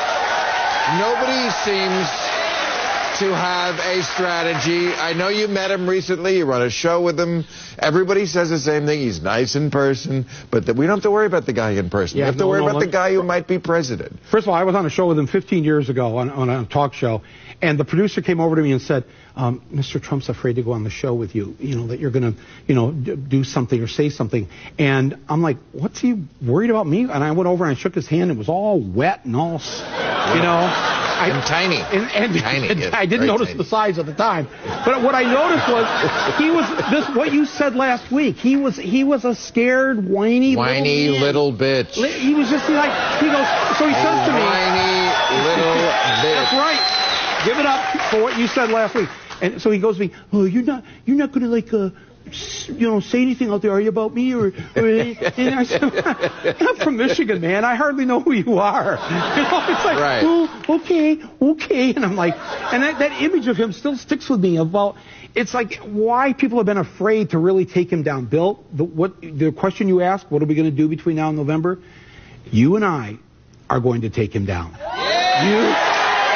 Speaker 11: nobody seems to have a strategy. I know you met him recently. You run a show with him. Everybody says the same thing. He's nice in person, but that we don't have to worry about the guy in person.
Speaker 12: Yeah,
Speaker 11: we have to
Speaker 12: no,
Speaker 11: worry
Speaker 12: no,
Speaker 11: about
Speaker 12: no.
Speaker 11: the guy who might be president.
Speaker 12: First of all, I was on a show with him fifteen years ago on, on a talk show, and the producer came over to me and said, um, Mister Trump's afraid to go on the show with you, you know, that you're going to, you know, d- do something or say something. And I'm like, what's he worried about me? And I went over and I shook his hand. It was all wet and all, s- you know. I,
Speaker 11: And tiny.
Speaker 12: And, and,
Speaker 11: Tiny,
Speaker 12: and
Speaker 11: yes,
Speaker 12: I didn't
Speaker 11: very
Speaker 12: notice
Speaker 11: tiny.
Speaker 12: the size at the time. But what I noticed was he was this what you said last week. He was he was a scared, whiny,
Speaker 11: Whiny
Speaker 12: little,
Speaker 11: little bitch.
Speaker 12: man. He was just like he goes. So he says to me,
Speaker 11: Whiny little bitch.
Speaker 12: "That's right. Give it up for what you said last week." And so he goes to me, "Oh, you're not you're not going to like uh, s- you know say anything out there, are you, about me or?" or and I said, "I'm from Michigan, man. I hardly know who you are." You know, it's like,
Speaker 11: Right.
Speaker 12: "Oh, okay, okay," and I'm like, and that, that image of him still sticks with me about. It's like why people have been afraid to really take him down. Bill, the, what the question you asked, what are we going to do between now and November? You and I are going to take him down. You and I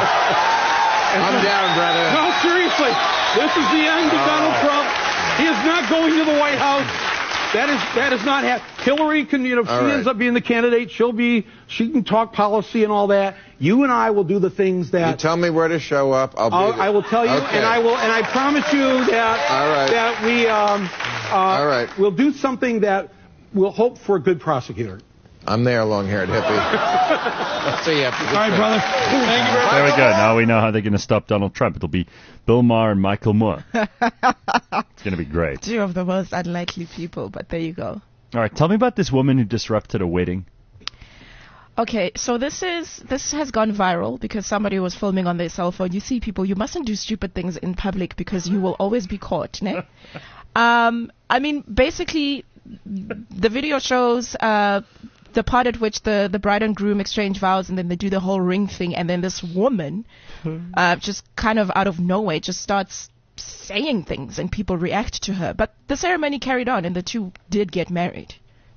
Speaker 11: I'm down, brother.
Speaker 12: No, seriously. This is the end of
Speaker 11: Oh.
Speaker 12: Donald Trump. He is not going to the White House. That is that is not happening. Hillary can, you know, if she
Speaker 11: All right.
Speaker 12: ends up being the candidate, she'll be, she can talk policy and all that. You and I will do the things that.
Speaker 11: You tell me where to show up. I'll be
Speaker 12: I'll,
Speaker 11: there.
Speaker 12: I will tell you,
Speaker 11: Okay.
Speaker 12: and I will, and I promise you that
Speaker 11: All right.
Speaker 12: that we um, uh,
Speaker 11: All right.
Speaker 12: we'll do something that will hope for a good prosecutor.
Speaker 11: I'm there, long-haired hippie. I'll see you after the
Speaker 12: All right,
Speaker 11: show.
Speaker 12: brother. Thank you very much.
Speaker 3: There we go. Now we know how they're going to stop Donald Trump. It'll be Bill Maher and Michael Moore. It's going to be great.
Speaker 7: Two of the most unlikely people, but there you go.
Speaker 3: All right, tell me about this woman who disrupted a wedding.
Speaker 7: Okay, so this is this has gone viral because somebody was filming on their cell phone. You see, people, you mustn't do stupid things in public because you will always be caught. Ne? um, I mean, basically, the video shows uh, the part at which the, the bride and groom exchange vows, and then they do the whole ring thing, and then this woman, uh, just kind of out of nowhere, just starts saying things, and people react to her. But the ceremony carried on, and the two did get married.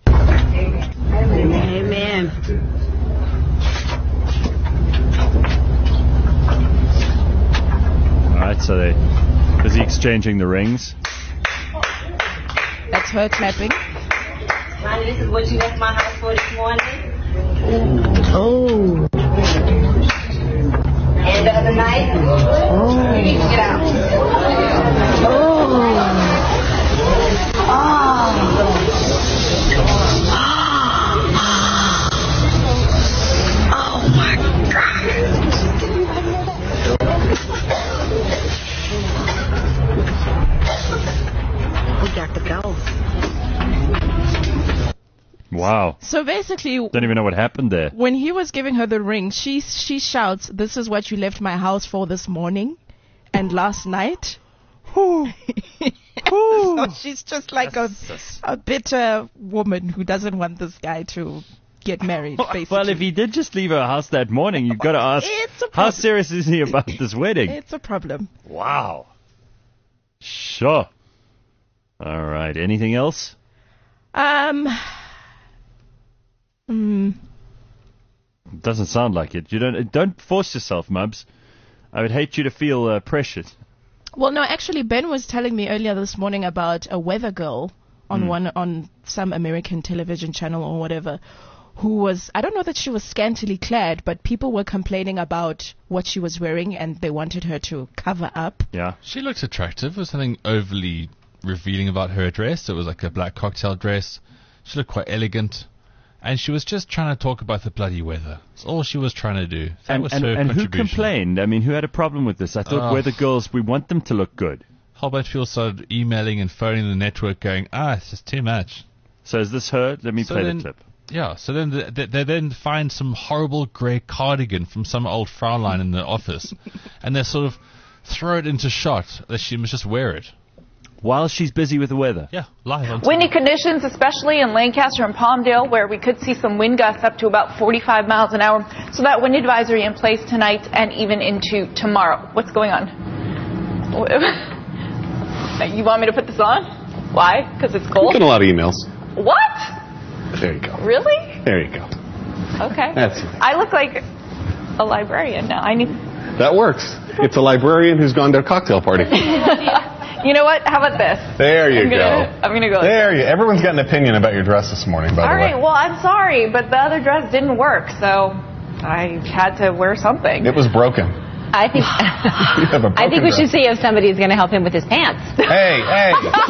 Speaker 10: Amen.
Speaker 3: All right, so they busy exchanging the rings.
Speaker 7: That's her clapping.
Speaker 10: Honey, this is what you left my house for this morning. Oh. And the other night, oh. You need to get out. Oh. Oh. Oh my God. We got to go.
Speaker 3: Wow.
Speaker 7: So basically,
Speaker 3: Don't even know what happened there.
Speaker 7: when he was giving her the ring, she she shouts, "This is what you left my house for this morning and last night." So she's just like a, a bitter woman who doesn't want this guy to get married, basically.
Speaker 3: Well, if he did just leave her house that morning, you've got to ask,
Speaker 7: It's a
Speaker 3: how
Speaker 7: problem.
Speaker 3: serious is he about this wedding?
Speaker 7: It's a problem.
Speaker 3: Wow. Sure. All right. Anything else?
Speaker 7: Um. Hmm.
Speaker 3: Doesn't sound like it. You don't don't force yourself, Mubs. I would hate you to feel uh, pressured.
Speaker 7: Well, no, actually, Ben was telling me earlier this morning about a weather girl on
Speaker 3: Hmm.
Speaker 7: one on some American television channel or whatever, who was, I don't know that she was scantily clad, but people were complaining about what she was wearing and they wanted her to cover up.
Speaker 3: Yeah.
Speaker 5: She looks attractive. There's something overly revealing about her dress. It was like a black cocktail dress. She looked quite elegant. And she was just trying to talk about the bloody weather. That's all she was trying to do. That
Speaker 3: And,
Speaker 5: was
Speaker 3: and,
Speaker 5: her
Speaker 3: and who
Speaker 5: contribution.
Speaker 3: complained? I mean, who had a problem with this? I thought
Speaker 5: Oh.
Speaker 3: weather girls, we want them to look good.
Speaker 5: A whole bunch of people started emailing and phoning the network going, ah, it's just too much.
Speaker 3: So is this her? Let me
Speaker 5: So
Speaker 3: play
Speaker 5: then-
Speaker 3: the clip.
Speaker 5: Yeah, so then the, they, they then find some horrible grey cardigan from some old Fraulein in the office, and they sort of throw it into shot that she must just wear it.
Speaker 3: While she's busy with the weather.
Speaker 5: Yeah, live on
Speaker 13: Windy conditions, especially in Lancaster and Palmdale, where we could see some wind gusts up to about forty-five miles an hour. So that wind advisory in place tonight and even into tomorrow. What's going on? You want me to put this on? Why? Because it's cold?
Speaker 14: We get a lot of emails.
Speaker 13: What?
Speaker 14: There you go.
Speaker 13: Really?
Speaker 14: There you go.
Speaker 13: Okay.
Speaker 14: That's it.
Speaker 13: I look like a librarian now. I need.
Speaker 14: That works. It's a librarian who's gone to a cocktail party.
Speaker 13: You know what? How about this?
Speaker 14: There you
Speaker 13: I'm
Speaker 14: go.
Speaker 13: gonna, I'm gonna go. Like
Speaker 14: There you. Everyone's got an opinion about your dress this morning, by
Speaker 13: All
Speaker 14: the
Speaker 13: right.
Speaker 14: way.
Speaker 13: Well, I'm sorry, but the other dress didn't work, so I had to wear something.
Speaker 14: It was broken.
Speaker 15: I think
Speaker 14: You have a
Speaker 15: I think
Speaker 14: broken
Speaker 15: we
Speaker 14: dress.
Speaker 15: should see if somebody's going to help him with his pants.
Speaker 14: Hey, hey,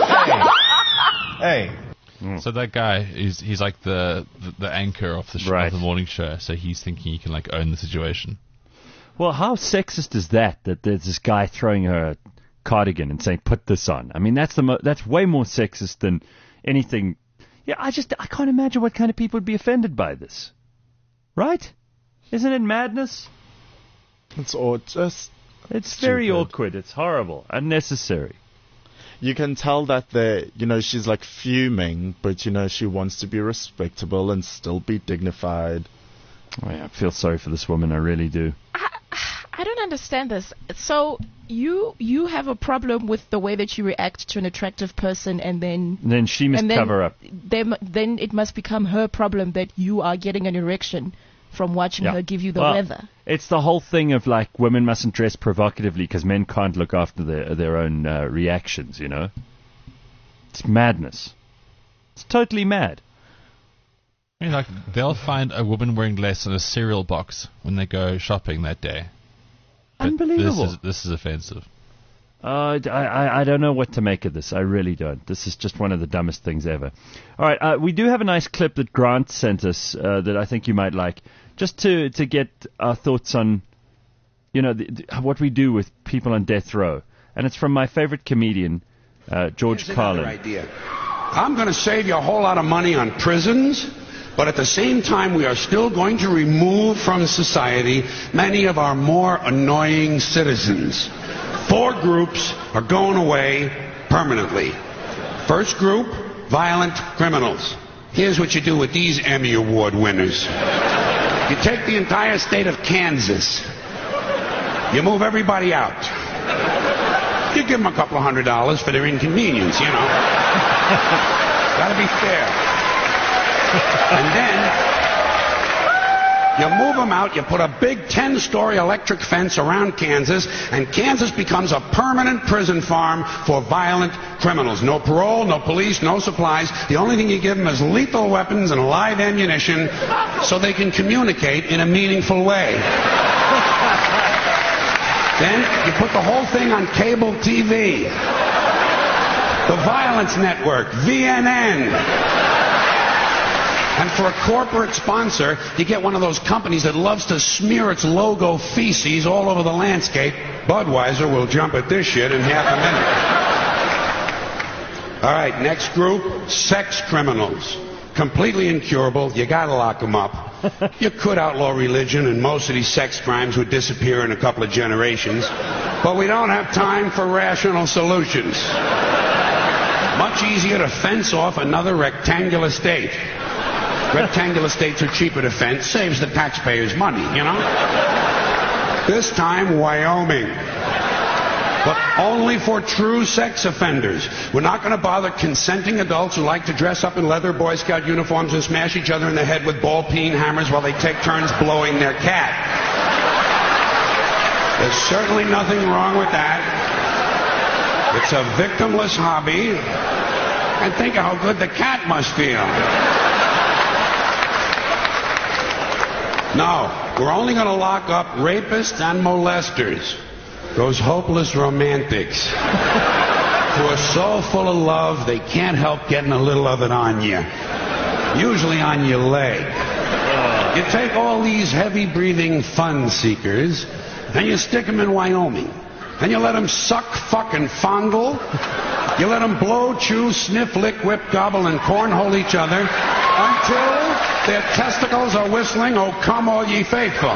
Speaker 14: hey, hey.
Speaker 5: So that guy is he's like the the, the anchor of the, sh-
Speaker 3: Right.
Speaker 5: of the morning show. So he's thinking he can like own the situation.
Speaker 3: Well, how sexist is that? That there's this guy throwing her a cardigan and saying, "Put this on." I mean, that's the mo- that's way more sexist than anything. Yeah, I just I can't imagine what kind of people would be offended by this. Right? Isn't it madness?
Speaker 9: It's all just.
Speaker 3: It's very
Speaker 9: stupid.
Speaker 3: awkward. It's horrible, unnecessary.
Speaker 9: You can tell that they, you know, she's like fuming, but you know she wants to be respectable and still be dignified.
Speaker 3: Oh, yeah, I feel sorry for this woman. I really do.
Speaker 7: I don't understand this. So you you have a problem with the way that you react to an attractive person, and then
Speaker 3: And then she must
Speaker 7: and then
Speaker 3: cover up.
Speaker 7: Then, then it must become her problem that you are getting an erection from watching
Speaker 3: Yeah.
Speaker 7: her give you the
Speaker 3: Well,
Speaker 7: weather.
Speaker 3: It's the whole thing of like women mustn't dress provocatively because men can't look after their their own uh, reactions. You know, it's madness. It's totally mad.
Speaker 5: I mean, like they'll find a woman wearing less in a cereal box when they go shopping that day. But
Speaker 3: Unbelievable.
Speaker 5: This is this is offensive.
Speaker 3: Uh, I, I, I don't know what to make of this. I really don't. This is just one of the dumbest things ever. All right, uh, we do have a nice clip that Grant sent us uh, that I think you might like, just to, to get our thoughts on, you know, the, the, what we do with people on death row. And it's from my favorite comedian, uh, George
Speaker 16: Here's
Speaker 3: Carlin.
Speaker 16: another idea. I'm going to save you a whole lot of money on prisons, but at the same time, we are still going to remove from society many of our more annoying citizens. Four groups are going away permanently. First group, violent criminals. Here's what you do with these Emmy Award winners. You take the entire state of Kansas. You move everybody out. You give them a couple of hundred dollars for their inconvenience, you know. Gotta be fair. And then you move them out, you put a big ten-story electric fence around Kansas, and Kansas becomes a permanent prison farm for violent criminals. No parole, no police, no supplies. The only thing you give them is lethal weapons and live ammunition so they can communicate in a meaningful way. Then you put the whole thing on cable T V. The Violence Network, V N N. And for a corporate sponsor, you get one of those companies that loves to smear its logo feces all over the landscape. Budweiser will jump at this shit in half a minute. All right, next group, sex criminals. Completely incurable. You gotta lock them up. You could outlaw religion, and most of these sex crimes would disappear in a couple of generations. But we don't have time for rational solutions. Much easier to fence off another rectangular state. Rectangular states are cheaper to fence, saves the taxpayers money, you know? This time, Wyoming. But only for true sex offenders. We're not going to bother consenting adults who like to dress up in leather Boy Scout uniforms and smash each other in the head with ball-peen hammers while they take turns blowing their cat. There's certainly nothing wrong with that. It's a victimless hobby. And think of how good the cat must feel. No, we're only going to lock up rapists and molesters. Those hopeless romantics who are so full of love they can't help getting a little of it on you. Usually on your leg. You take all these heavy-breathing fun seekers and you stick them in Wyoming. And you let them suck, fuck, and fondle. You let them blow, chew, sniff, lick, whip, gobble, and cornhole each other until their testicles are whistling, "Oh, come all ye faithful."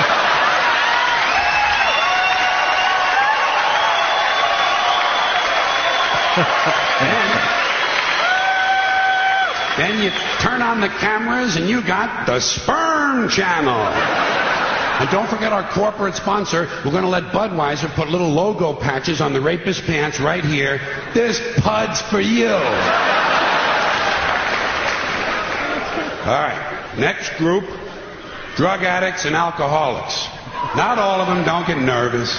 Speaker 16: then, then you turn on the cameras and you got the Sperm Channel. And don't forget our corporate sponsor. We're going to let Budweiser put little logo patches on the rapist pants right here. This pud's for you. All right. Next group, drug addicts and alcoholics. Not all of them. Don't get nervous.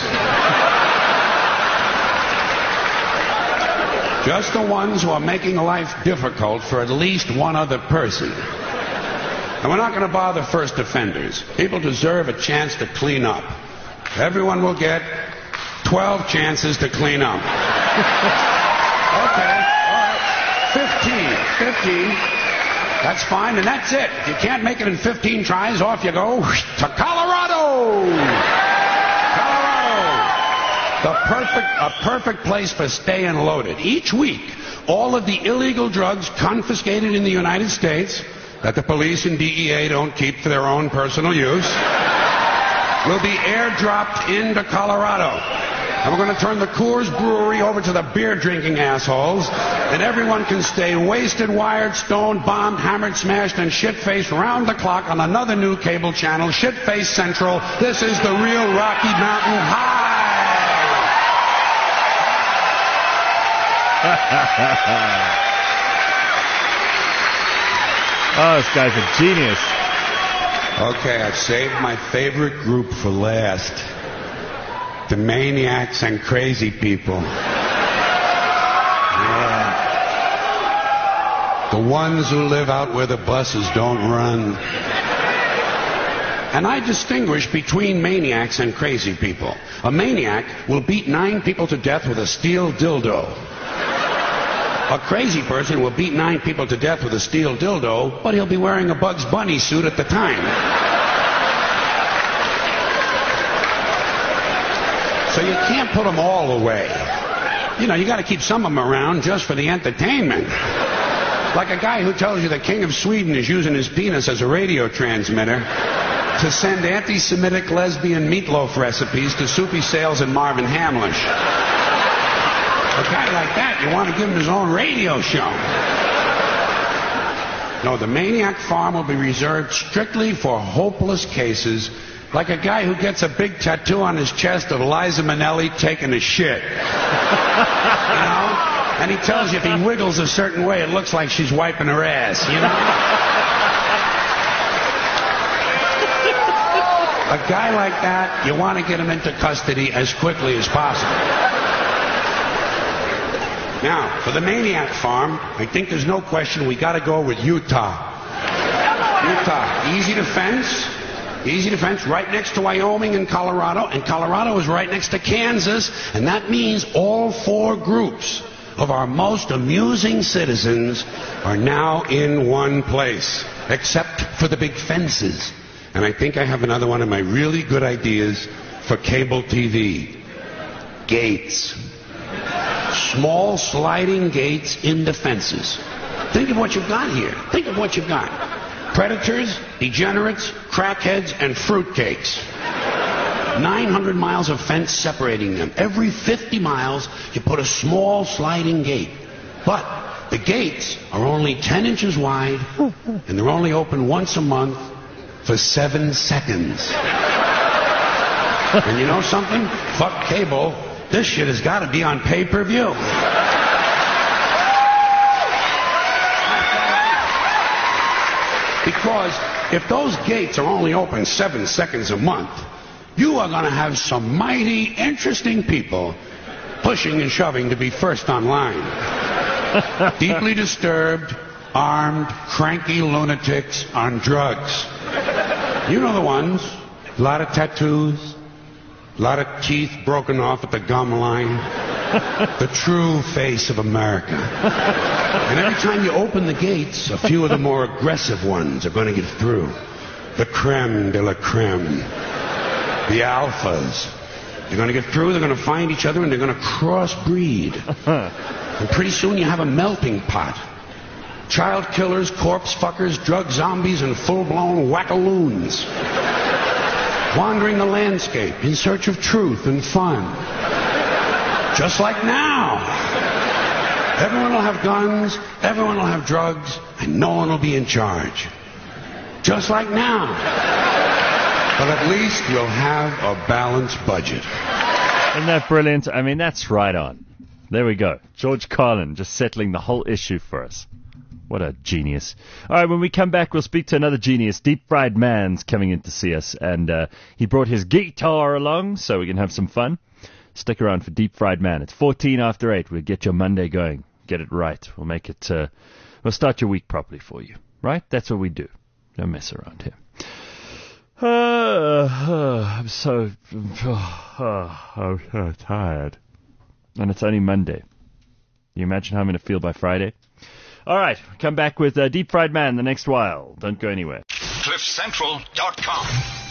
Speaker 16: Just the ones who are making life difficult for at least one other person. And we're not going to bother first offenders. People deserve a chance to clean up. Everyone will get twelve chances to clean up. Okay, all right. fifteen. fifteen. That's fine, and that's it. If you can't make it in fifteen tries, off you go to Colorado. Colorado. The perfect, a perfect place for staying loaded. Each week, all of the illegal drugs confiscated in the United States that the police and D E A don't keep for their own personal use will be airdropped into Colorado. And we're going to turn the Coors Brewery over to the beer-drinking assholes, and everyone can stay wasted, wired, stoned, bombed, hammered, smashed, and shit-faced round the clock on another new cable channel, Shit-Face Central. This is the real Rocky Mountain High.
Speaker 3: Oh, this guy's a genius.
Speaker 16: Okay, I've saved my favorite group for last. The maniacs and crazy people. Yeah. The ones who live out where the buses don't run. And I distinguish between maniacs and crazy people. A maniac will beat nine people to death with a steel dildo. A crazy person will beat nine people to death with a steel dildo, but he'll be wearing a Bugs Bunny suit at the time. So you can't put them all away. You know, you got to keep some of them around just for the entertainment. Like a guy who tells you the King of Sweden is using his penis as a radio transmitter to send anti-Semitic lesbian meatloaf recipes to Soupy Sales and Marvin Hamlish. A guy like that, you want to give him his own radio show. No, the Maniac Farm will be reserved strictly for hopeless cases, like a guy who gets a big tattoo on his chest of Liza Minnelli taking a shit. You know? And he tells you if he wiggles a certain way, it looks like she's wiping her ass, you know? A guy like that, you want to get him into custody as quickly as possible. Now, for the Maniac Farm, I think there's no question we got to go with Utah. Utah, easy to fence, easy to fence, right next to Wyoming and Colorado, and Colorado is right next to Kansas, and that means all four groups of our most amusing citizens are now in one place, except for the big fences. And I think I have another one of my really good ideas for cable T V. Gates. Small sliding gates in the fences. Think of what you've got here. Think of what you've got. Predators, degenerates, crackheads, and fruitcakes. nine hundred miles of fence separating them. Every fifty miles, you put a small sliding gate. But the gates are only ten inches wide, and they're only open once a month for seven seconds. And you know something? Fuck cable. This shit has got to be on pay-per-view. Because if those gates are only open seven seconds a month, you are going to have some mighty interesting people pushing and shoving to be first online. Deeply disturbed, armed, cranky lunatics on drugs. You know the ones. A lot of tattoos. A lot of teeth broken off at the gum line. The true face of America. And every time you open the gates, a few of the more aggressive ones are going to get through. The creme de la creme. The alphas. They're going to get through, they're going to find each other, and they're going to crossbreed. And pretty soon you have a melting pot. Child killers, corpse fuckers, drug zombies, and full-blown wackaloons. Wandering the landscape in search of truth and fun. Just like now. Everyone will have guns, everyone will have drugs, and no one will be in charge. Just like now. But at least we'll have a balanced budget.
Speaker 3: Isn't that brilliant? I mean, that's right on. There we go. George Carlin just settling the whole issue for us. What a genius. All right, when we come back, we'll speak to another genius. Deep Fried Man's coming in to see us, and uh, he brought his guitar along so we can have some fun. Stick around for Deep Fried Man. It's fourteen after eight. We'll get your Monday going. Get it right. We'll make it, uh, we'll start your week properly for you. Right? That's what we do. Don't mess around here. Uh, uh, I'm so, uh, I'm so tired. And it's only Monday. Can you imagine how I'm going to feel by Friday? All right, come back with uh, Deep Fried Man the next while. Don't go anywhere.
Speaker 1: cliff central dot com